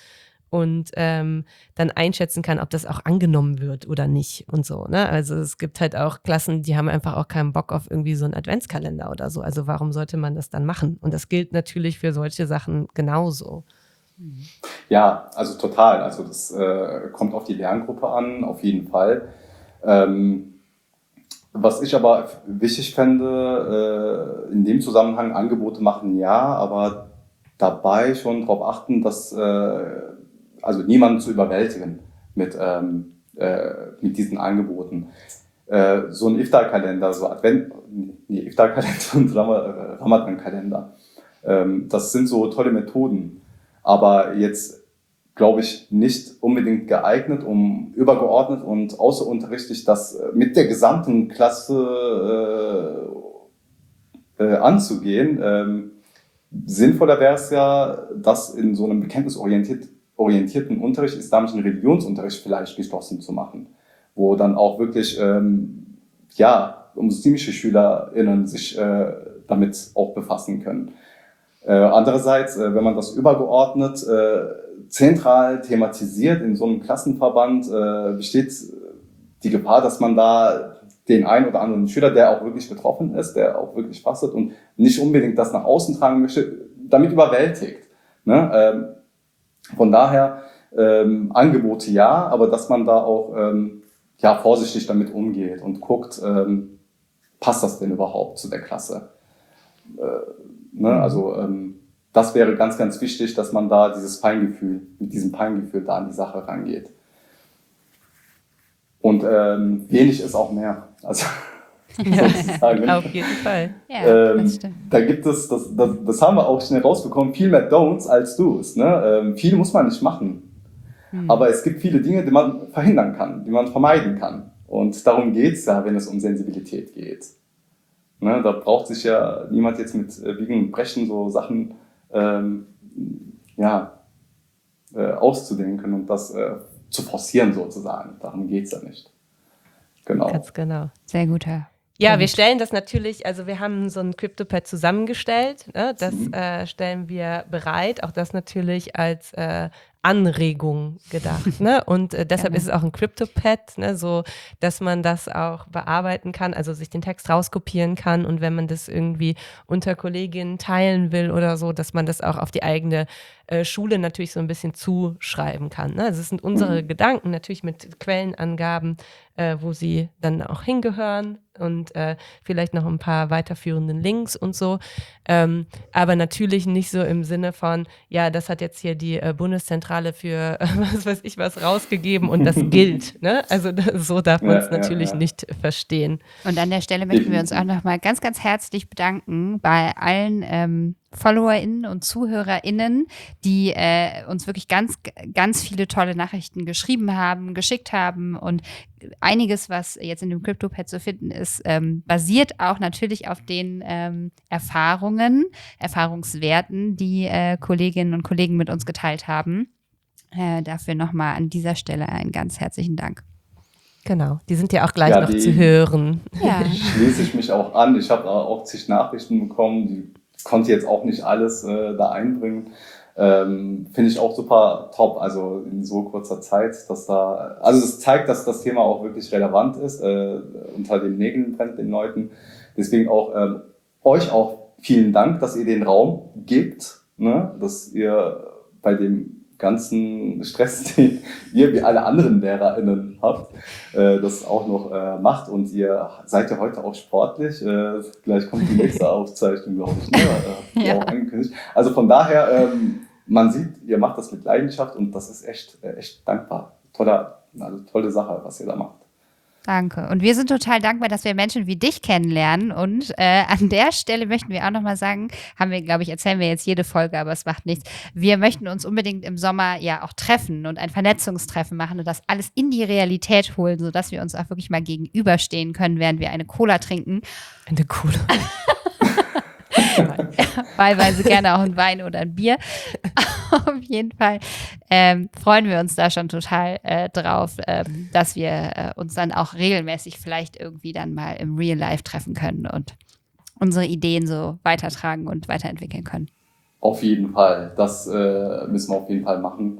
und ähm, dann einschätzen kann, ob das auch angenommen wird oder nicht und so. Ne? Also es gibt halt auch Klassen, die haben einfach auch keinen Bock auf irgendwie so einen Adventskalender oder so. Also warum sollte man das dann machen? Und das gilt natürlich für solche Sachen genauso. Ja, also total. Also das äh, kommt auf die Lerngruppe an, auf jeden Fall. Ähm, was ich aber wichtig fände, äh, in dem Zusammenhang Angebote machen, ja, aber dabei schon darauf achten, dass äh, also niemanden zu überwältigen mit, ähm, äh, mit diesen Angeboten. Äh, so ein Iftar-Kalender, so Advent, nee, Iftar-Kalender und Ramadan-Kalender, ähm, das sind so tolle Methoden, aber jetzt glaube ich nicht unbedingt geeignet, um übergeordnet und außerunterrichtlich das mit der gesamten Klasse äh, äh, anzugehen. Ähm, sinnvoller wäre es ja, das in so einem bekenntnisorientierten orientierten Unterricht, islamischen Religionsunterricht vielleicht geschlossen zu machen, wo dann auch wirklich ähm, ja, muslimische SchülerInnen sich äh, damit auch befassen können. Äh, andererseits, äh, wenn man das übergeordnet äh, zentral thematisiert in so einem Klassenverband, äh, besteht die Gefahr, dass man da den einen oder anderen Schüler, der auch wirklich betroffen ist, der auch wirklich fastet und nicht unbedingt das nach außen tragen möchte, damit überwältigt. Ne? Ähm, Von daher ähm, Angebote ja, aber dass man da auch ähm, ja, vorsichtig damit umgeht und guckt, ähm, passt das denn überhaupt zu der Klasse? Äh, ne? Also ähm, das wäre ganz, ganz wichtig, dass man da dieses Feingefühl, mit diesem Feingefühl da an die Sache rangeht. Und ähm, wenig ist auch mehr. Also sozusagen. Auf jeden Fall. Ja, ähm, das stimmt. Da gibt es, das, das, das haben wir auch schnell rausbekommen, viel mehr Don'ts als Do's. Ne? Ähm, viel muss man nicht machen. Hm. Aber es gibt viele Dinge, die man verhindern kann, die man vermeiden kann. Und darum geht es ja, wenn es um Sensibilität geht. Ne? Da braucht sich ja niemand jetzt mit äh, Biegen und Brechen so Sachen ähm, ja, äh, auszudenken und das äh, zu forcieren sozusagen. Darum geht es ja nicht. Genau. Ganz genau. Sehr guter. Ja, Punkt. wir stellen das natürlich, also wir haben so ein CryptoPad zusammengestellt, ne? Das Mhm. äh, stellen wir bereit, auch das natürlich als äh, Anregung gedacht, ne? Und äh, deshalb Genau. ist es auch ein CryptoPad, ne? So, dass man das auch bearbeiten kann, also sich den Text rauskopieren kann und wenn man das irgendwie unter Kolleginnen teilen will oder so, dass man das auch auf die eigene äh, Schule natürlich so ein bisschen zuschreiben kann, ne? Also es sind unsere Mhm. Gedanken, natürlich mit Quellenangaben, äh, wo sie dann auch hingehören und äh, vielleicht noch ein paar weiterführenden Links und so. Ähm, aber natürlich nicht so im Sinne von, ja, das hat jetzt hier die äh, Bundeszentrale für äh, was weiß ich was rausgegeben und das gilt. Ne? Also das, so darf man es Ja, ja, natürlich ja. nicht verstehen. Und an der Stelle möchten wir uns auch nochmal ganz, ganz herzlich bedanken bei allen ähm, FollowerInnen und ZuhörerInnen, die äh, uns wirklich ganz, ganz viele tolle Nachrichten geschrieben haben, geschickt haben und einiges, was jetzt in dem CryptoPad zu finden ist, ähm, basiert auch natürlich auf den ähm, Erfahrungen, Erfahrungswerten, die äh, Kolleginnen und Kollegen mit uns geteilt haben. Äh, dafür nochmal an dieser Stelle einen ganz herzlichen Dank. Genau, die sind ja auch gleich Ja, noch die- zu hören. Ja, Schließe ich mich auch an. Ich habe auch zig Nachrichten bekommen, die konnte jetzt auch nicht alles äh, da einbringen. Ähm, Finde ich auch super top, also in so kurzer Zeit, dass da, also es zeigt, dass das Thema auch wirklich relevant ist, äh, unter den Nägeln brennt den Leuten. Deswegen auch ähm, euch auch vielen Dank, dass ihr den Raum gebt, ne? Dass ihr bei dem ganzen Stress, den ihr wie alle anderen LehrerInnen habt, äh, das auch noch äh, macht und ihr seid ja heute auch sportlich. Äh, gleich kommt die nächste Aufzeichnung, glaube ich. Ne? Äh, habt ihr Ja. auch angekündigt. Also von daher, ähm, man sieht, ihr macht das mit Leidenschaft und das ist echt, äh, echt dankbar. Toller, also tolle Sache, was ihr da macht. danke. Und wir sind total dankbar, dass wir Menschen wie dich kennenlernen. Und äh, an der Stelle möchten wir auch nochmal sagen, haben wir, glaube ich, erzählen wir jetzt jede Folge, aber es macht nichts. Wir möchten uns unbedingt im Sommer ja auch treffen und ein Vernetzungstreffen machen und das alles in die Realität holen, sodass wir uns auch wirklich mal gegenüberstehen können, während wir eine Cola trinken. Eine coole. Wahlweise gerne auch ein Wein oder ein Bier. Auf jeden Fall ähm, freuen wir uns da schon total äh, drauf, ähm, dass wir äh, uns dann auch regelmäßig vielleicht irgendwie dann mal im Real Life treffen können und unsere Ideen so weitertragen und weiterentwickeln können. Auf jeden Fall, das äh, müssen wir auf jeden Fall machen.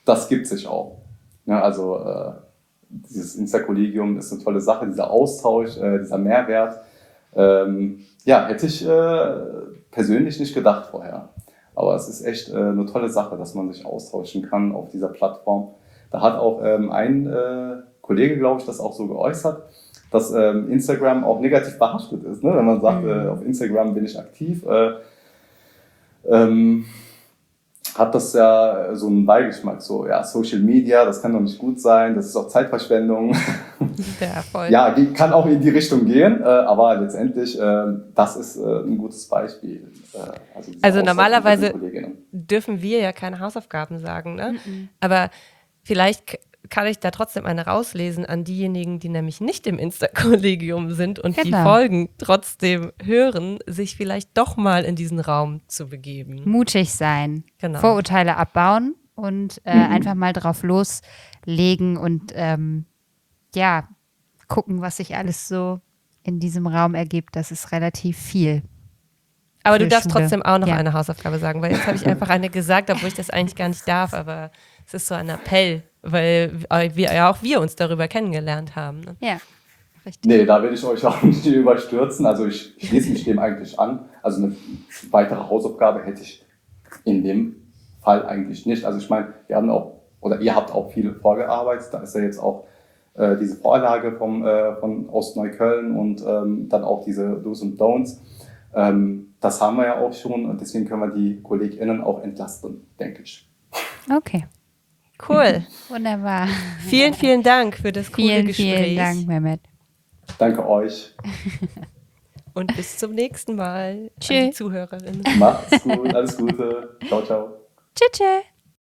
das gibt sich auch. Ja, also äh, dieses Insta-Kollegium ist eine tolle Sache, dieser Austausch, äh, dieser Mehrwert. Ähm, ja, hätte ich äh, persönlich nicht gedacht vorher. Aber es ist echt äh, eine tolle Sache, dass man sich austauschen kann auf dieser Plattform. Da hat auch ähm, ein äh, Kollege, glaube ich, das auch so geäußert, dass ähm, Instagram auch negativ behaftet ist. Ne? Wenn man sagt, Mhm. äh, auf Instagram bin ich aktiv, äh, ähm, hat das ja so einen Beigeschmack. So, ja, Social Media, das kann doch nicht gut sein, das ist auch Zeitverschwendung. Ja, voll. Ja, die kann auch in die Richtung gehen, äh, aber letztendlich, äh, das ist äh, ein gutes Beispiel. Äh, also dieser Also Austausch normalerweise mit den Kolleginnen. dürfen wir ja keine Hausaufgaben sagen, ne? Mhm. Aber vielleicht k- kann ich da trotzdem eine rauslesen an diejenigen, die nämlich nicht im Insta-Kollegium sind und die Genau. Folgen trotzdem hören, sich vielleicht doch mal in diesen Raum zu begeben. Mutig sein, Genau. Vorurteile abbauen und äh, Mhm. einfach mal drauf loslegen und ähm, ja, gucken, was sich alles so in diesem Raum ergibt. Das ist relativ viel. Aber für du darfst Schule. trotzdem auch noch Ja. eine Hausaufgabe sagen, weil jetzt habe ich einfach eine gesagt, obwohl ich das eigentlich gar nicht darf, aber es ist so ein Appell, weil wir ja auch wir uns darüber kennengelernt haben. Ne? Ja, richtig. Nee, da will ich euch auch nicht überstürzen. Also ich schließe mich dem eigentlich an. Also eine weitere Hausaufgabe hätte ich in dem Fall eigentlich nicht. Also ich meine, wir haben auch, oder ihr habt auch viel vorgearbeitet. Da ist ja jetzt auch äh, diese Vorlage vom, äh, von Ostneukölln und ähm, dann auch diese Do's und Don'ts. Ähm, das haben wir ja auch schon und deswegen können wir die KollegInnen auch entlasten, denke ich. Okay, Cool. wunderbar. Vielen, vielen Dank für das coole Vielen, Gespräch. vielen Dank, Mehmet. Danke euch. Und bis zum nächsten Mal an die Tschüss. Zuhörerinnen. Macht's gut. Alles Gute. Ciao, ciao. Tschüss. tschüss.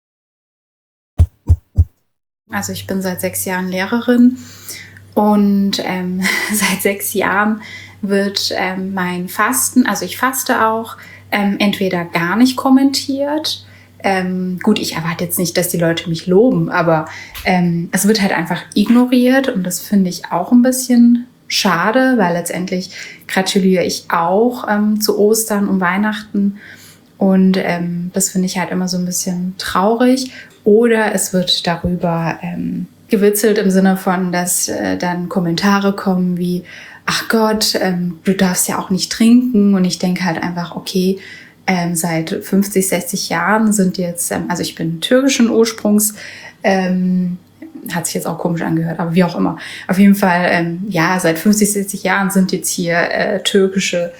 Also ich bin seit sechs Jahren Lehrerin und ähm, seit sechs Jahren wird ähm, mein Fasten, also ich faste auch, ähm, entweder gar nicht kommentiert. Ähm, gut, ich erwarte jetzt nicht, dass die Leute mich loben, aber ähm, es wird halt einfach ignoriert und das finde ich auch ein bisschen schade, weil letztendlich gratuliere ich auch ähm, zu Ostern und Weihnachten und ähm, das finde ich halt immer so ein bisschen traurig. Oder es wird darüber ähm, gewitzelt im Sinne von, dass äh, dann Kommentare kommen wie, ach Gott, ähm, du darfst ja auch nicht trinken. Und ich denke halt einfach, okay, ähm, seit fünfzig, sechzig Jahren sind jetzt, ähm, also ich bin türkischen Ursprungs, ähm, hat sich jetzt auch komisch angehört, aber wie auch immer. Auf jeden Fall, ähm, ja, seit fünfzig, sechzig Jahren sind jetzt hier äh, türkische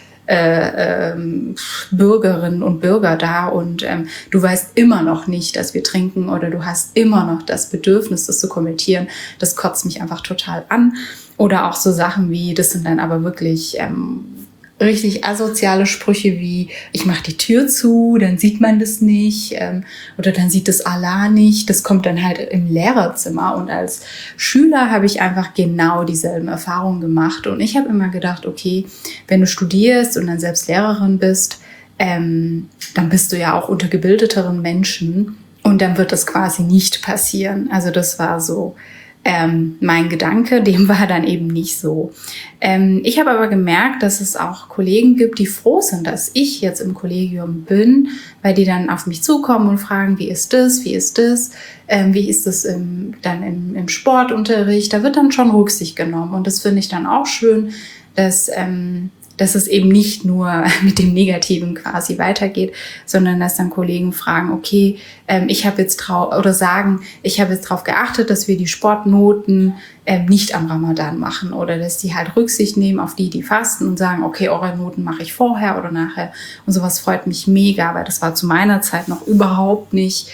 Äh, ähm, Bürgerinnen und Bürger da und ähm, du weißt immer noch nicht, dass wir trinken oder du hast immer noch das Bedürfnis, das zu kommentieren. Das kotzt mich einfach total an. Oder auch so Sachen wie, das sind dann aber wirklich ähm, richtig asoziale Sprüche wie, ich mache die Tür zu, dann sieht man das nicht ähm, oder dann sieht das Allah nicht. Das kommt dann halt im Lehrerzimmer und als Schüler habe ich einfach genau dieselben Erfahrungen gemacht und ich habe immer gedacht, okay, wenn du studierst und dann selbst Lehrerin bist, ähm, dann bist du ja auch unter gebildeteren Menschen und dann wird das quasi nicht passieren. Also das war so Ähm, mein Gedanke, dem war dann eben nicht so. Ähm, ich habe aber gemerkt, dass es auch Kollegen gibt, die froh sind, dass ich jetzt im Kollegium bin, weil die dann auf mich zukommen und fragen, wie ist das, wie ist das, ähm, wie ist das im, dann im, im Sportunterricht. Da wird dann schon Rücksicht genommen und das finde ich dann auch schön, dass ähm, dass es eben nicht nur mit dem Negativen quasi weitergeht, sondern dass dann Kollegen fragen, okay, ähm, ich habe jetzt drauf, oder sagen, ich habe jetzt darauf geachtet, dass wir die Sportnoten ähm, nicht am Ramadan machen oder dass die halt Rücksicht nehmen auf die, die fasten und sagen, okay, eure Noten mache ich vorher oder nachher und sowas freut mich mega, weil das war zu meiner Zeit noch überhaupt nicht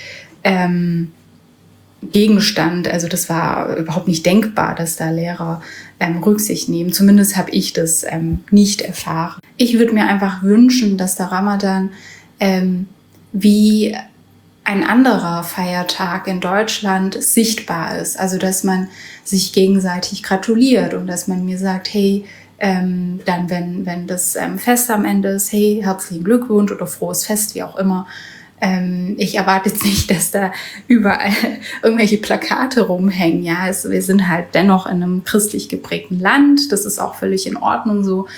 ähm, Gegenstand, also das war überhaupt nicht denkbar, dass da Lehrer ähm, Rücksicht nehmen. Zumindest habe ich das ähm, nicht erfahren. Ich würde mir einfach wünschen, dass der Ramadan ähm, wie ein anderer Feiertag in Deutschland sichtbar ist. Also dass man sich gegenseitig gratuliert und dass man mir sagt, hey, ähm, dann wenn, wenn das ähm, Fest am Ende ist, hey, herzlichen Glückwunsch oder frohes Fest, wie auch immer. Ähm, ich erwarte jetzt nicht, dass da überall irgendwelche Plakate rumhängen. Ja, es, wir sind halt dennoch in einem christlich geprägten Land. Das ist auch völlig in Ordnung so.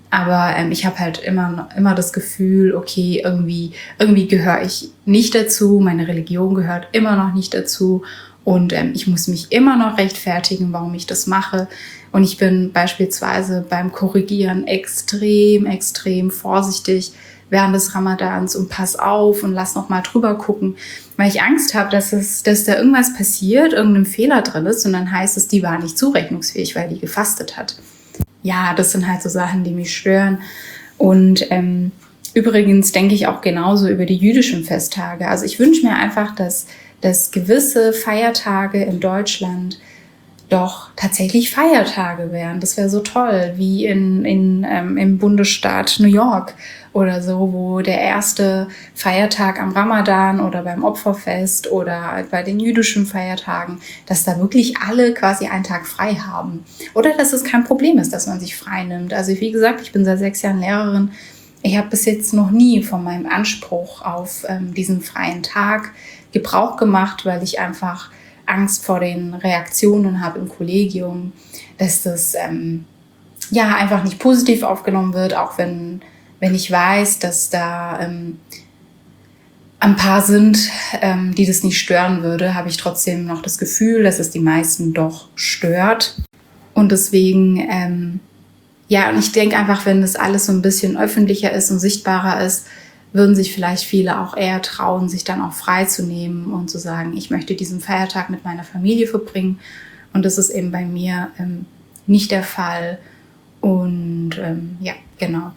Aber ähm, ich habe halt immer, immer das Gefühl, okay, irgendwie, irgendwie gehöre ich nicht dazu, meine Religion gehört immer noch nicht dazu und ähm, ich muss mich immer noch rechtfertigen, warum ich das mache. Und ich bin beispielsweise beim Korrigieren extrem, extrem vorsichtig während des Ramadans und pass auf und lass noch mal drüber gucken, weil ich Angst habe, dass es, dass da irgendwas passiert, irgendein Fehler drin ist und dann heißt es, die war nicht zurechnungsfähig, weil die gefastet hat. Ja, das sind halt so Sachen, die mich stören. Und ähm, übrigens denke ich auch genauso über die jüdischen Festtage. Also ich wünsche mir einfach, dass, dass gewisse Feiertage in Deutschland doch tatsächlich Feiertage wären. Das wäre so toll, wie in, in, ähm, im Bundesstaat New York oder so, wo der erste Feiertag am Ramadan oder beim Opferfest oder bei den jüdischen Feiertagen, dass da wirklich alle quasi einen Tag frei haben. Oder dass es kein Problem ist, dass man sich frei nimmt. Also wie gesagt, ich bin seit sechs Jahren Lehrerin. Ich habe bis jetzt noch nie von meinem Anspruch auf ähm, diesen freien Tag Gebrauch gemacht, weil ich einfach Angst vor den Reaktionen habe im Kollegium, dass das ähm, ja einfach nicht positiv aufgenommen wird, auch wenn, wenn ich weiß, dass da ähm, ein paar sind, ähm, die das nicht stören würde, habe ich trotzdem noch das Gefühl, dass es die meisten doch stört. Und deswegen, ähm, ja, und ich denke einfach, wenn das alles so ein bisschen öffentlicher ist und sichtbarer ist, würden sich vielleicht viele auch eher trauen, sich dann auch freizunehmen und zu sagen, ich möchte diesen Feiertag mit meiner Familie verbringen. Und das ist eben bei mir ähm, nicht der Fall. Und ähm, ja, genau.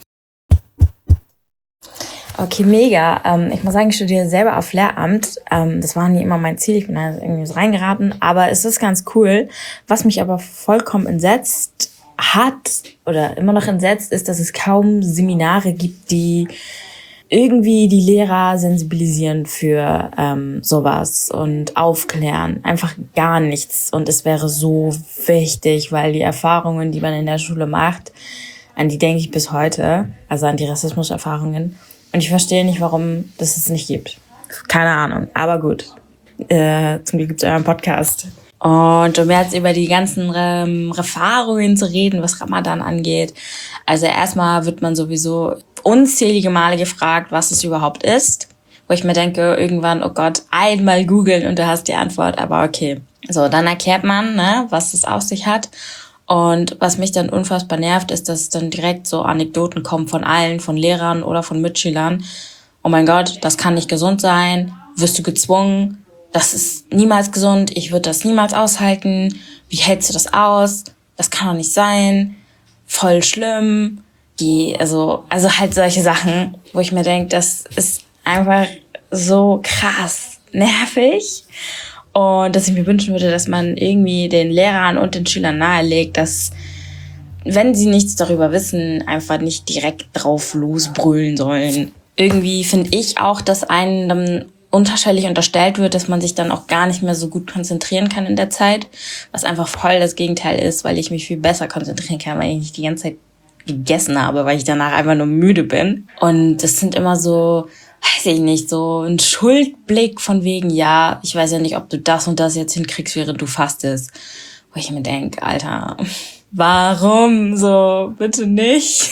Okay, mega. Ähm, ich muss sagen, ich studiere selber auf Lehramt. Ähm, das war nie immer mein Ziel. Ich bin da irgendwie so reingeraten. Aber es ist ganz cool. Was mich aber vollkommen entsetzt hat oder immer noch entsetzt, ist, dass es kaum Seminare gibt, die irgendwie die Lehrer sensibilisieren für ähm, sowas und aufklären. Einfach gar nichts. Und es wäre so wichtig, weil die Erfahrungen, die man in der Schule macht, an die denke ich bis heute, also an die Rassismuserfahrungen. Und ich verstehe nicht, warum das es nicht gibt. Keine Ahnung, aber gut. Äh, zum Glück gibt es euren Podcast. Und um jetzt über die ganzen ähm, Erfahrungen zu reden, was Ramadan angeht. Also erstmal wird man sowieso unzählige Male gefragt, was es überhaupt ist. Wo ich mir denke, irgendwann, oh Gott, einmal googeln und du hast die Antwort, aber okay. So, dann erklärt man, ne, was es auf sich hat. Und was mich dann unfassbar nervt, ist, dass dann direkt so Anekdoten kommen von allen, von Lehrern oder von Mitschülern. Oh mein Gott, das kann nicht gesund sein. Wirst du gezwungen? Das ist niemals gesund. Ich würde das niemals aushalten. Wie hältst du das aus? Das kann doch nicht sein. Voll schlimm. Die, also, also halt solche Sachen, wo ich mir denke, das ist einfach so krass nervig. Und dass ich mir wünschen würde, dass man irgendwie den Lehrern und den Schülern nahelegt, dass, wenn sie nichts darüber wissen, einfach nicht direkt drauf losbrüllen sollen. Irgendwie finde ich auch, dass einem dann unterschwellig unterstellt wird, dass man sich dann auch gar nicht mehr so gut konzentrieren kann in der Zeit, was einfach voll das Gegenteil ist, weil ich mich viel besser konzentrieren kann, weil ich nicht die ganze Zeit gegessen habe, weil ich danach einfach nur müde bin. Und das sind immer so, weiß ich nicht, so ein Schuldblick von wegen, ja, ich weiß ja nicht, ob du das und das jetzt hinkriegst, während du fastest. Wo ich mir denke, Alter, warum so? Bitte nicht.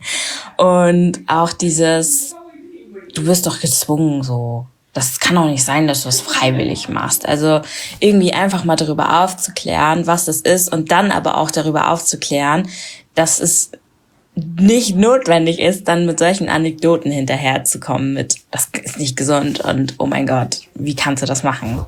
Und auch dieses, du wirst doch gezwungen, so. Das kann doch nicht sein, dass du es freiwillig machst. Also irgendwie einfach mal darüber aufzuklären, was das ist und dann aber auch darüber aufzuklären, dass es nicht notwendig ist, dann mit solchen Anekdoten hinterherzukommen mit, das ist nicht gesund und oh mein Gott, wie kannst du das machen?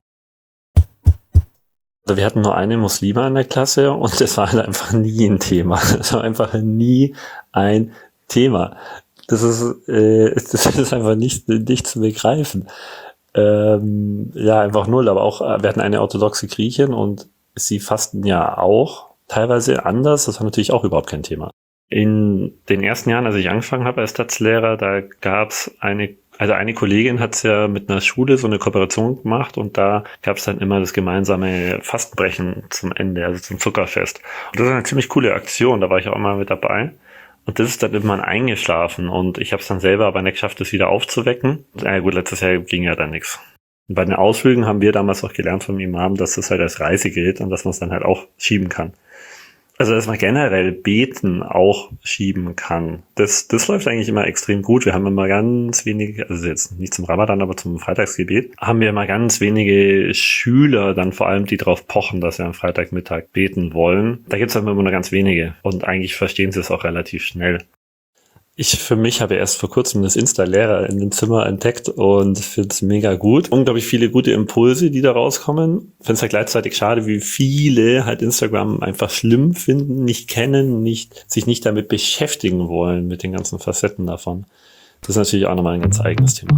Also wir hatten nur eine Muslima in der Klasse und das war halt einfach nie ein Thema. Das war einfach nie ein Thema. Das ist, äh, das ist einfach nicht, nicht zu begreifen. Ähm, ja, einfach null. Aber auch, wir hatten eine orthodoxe Griechin und sie fasten ja auch teilweise anders. Das war natürlich auch überhaupt kein Thema. In den ersten Jahren, als ich angefangen habe als Staatslehrer, da gab's eine, also eine Kollegin hat's ja mit einer Schule so eine Kooperation gemacht und da gab's dann immer das gemeinsame Fastenbrechen zum Ende, also zum Zuckerfest. Und das ist eine ziemlich coole Aktion, da war ich auch mal mit dabei. Und das ist dann irgendwann eingeschlafen und ich habe es dann selber aber nicht geschafft, das wieder aufzuwecken. Ja gut, letztes Jahr ging ja dann nichts. Und bei den Ausflügen haben wir damals auch gelernt vom Imam, dass das halt als Reise gilt und dass man es dann halt auch schieben kann. Also, dass man generell Beten auch schieben kann. Das, das läuft eigentlich immer extrem gut. Wir haben immer ganz wenige, also jetzt nicht zum Ramadan, aber zum Freitagsgebet, haben wir immer ganz wenige Schüler dann vor allem, die darauf pochen, dass sie am Freitagmittag beten wollen. Da gibt's aber immer nur ganz wenige. Und eigentlich verstehen sie es auch relativ schnell. Ich für mich habe erst vor kurzem das Insta-Lehrer in dem Zimmer entdeckt und finde es mega gut. Unglaublich viele gute Impulse, die da rauskommen. Finde es halt gleichzeitig schade, wie viele halt Instagram einfach schlimm finden, nicht kennen, nicht sich nicht damit beschäftigen wollen, mit den ganzen Facetten davon. Das ist natürlich auch nochmal ein ganz eigenes Thema.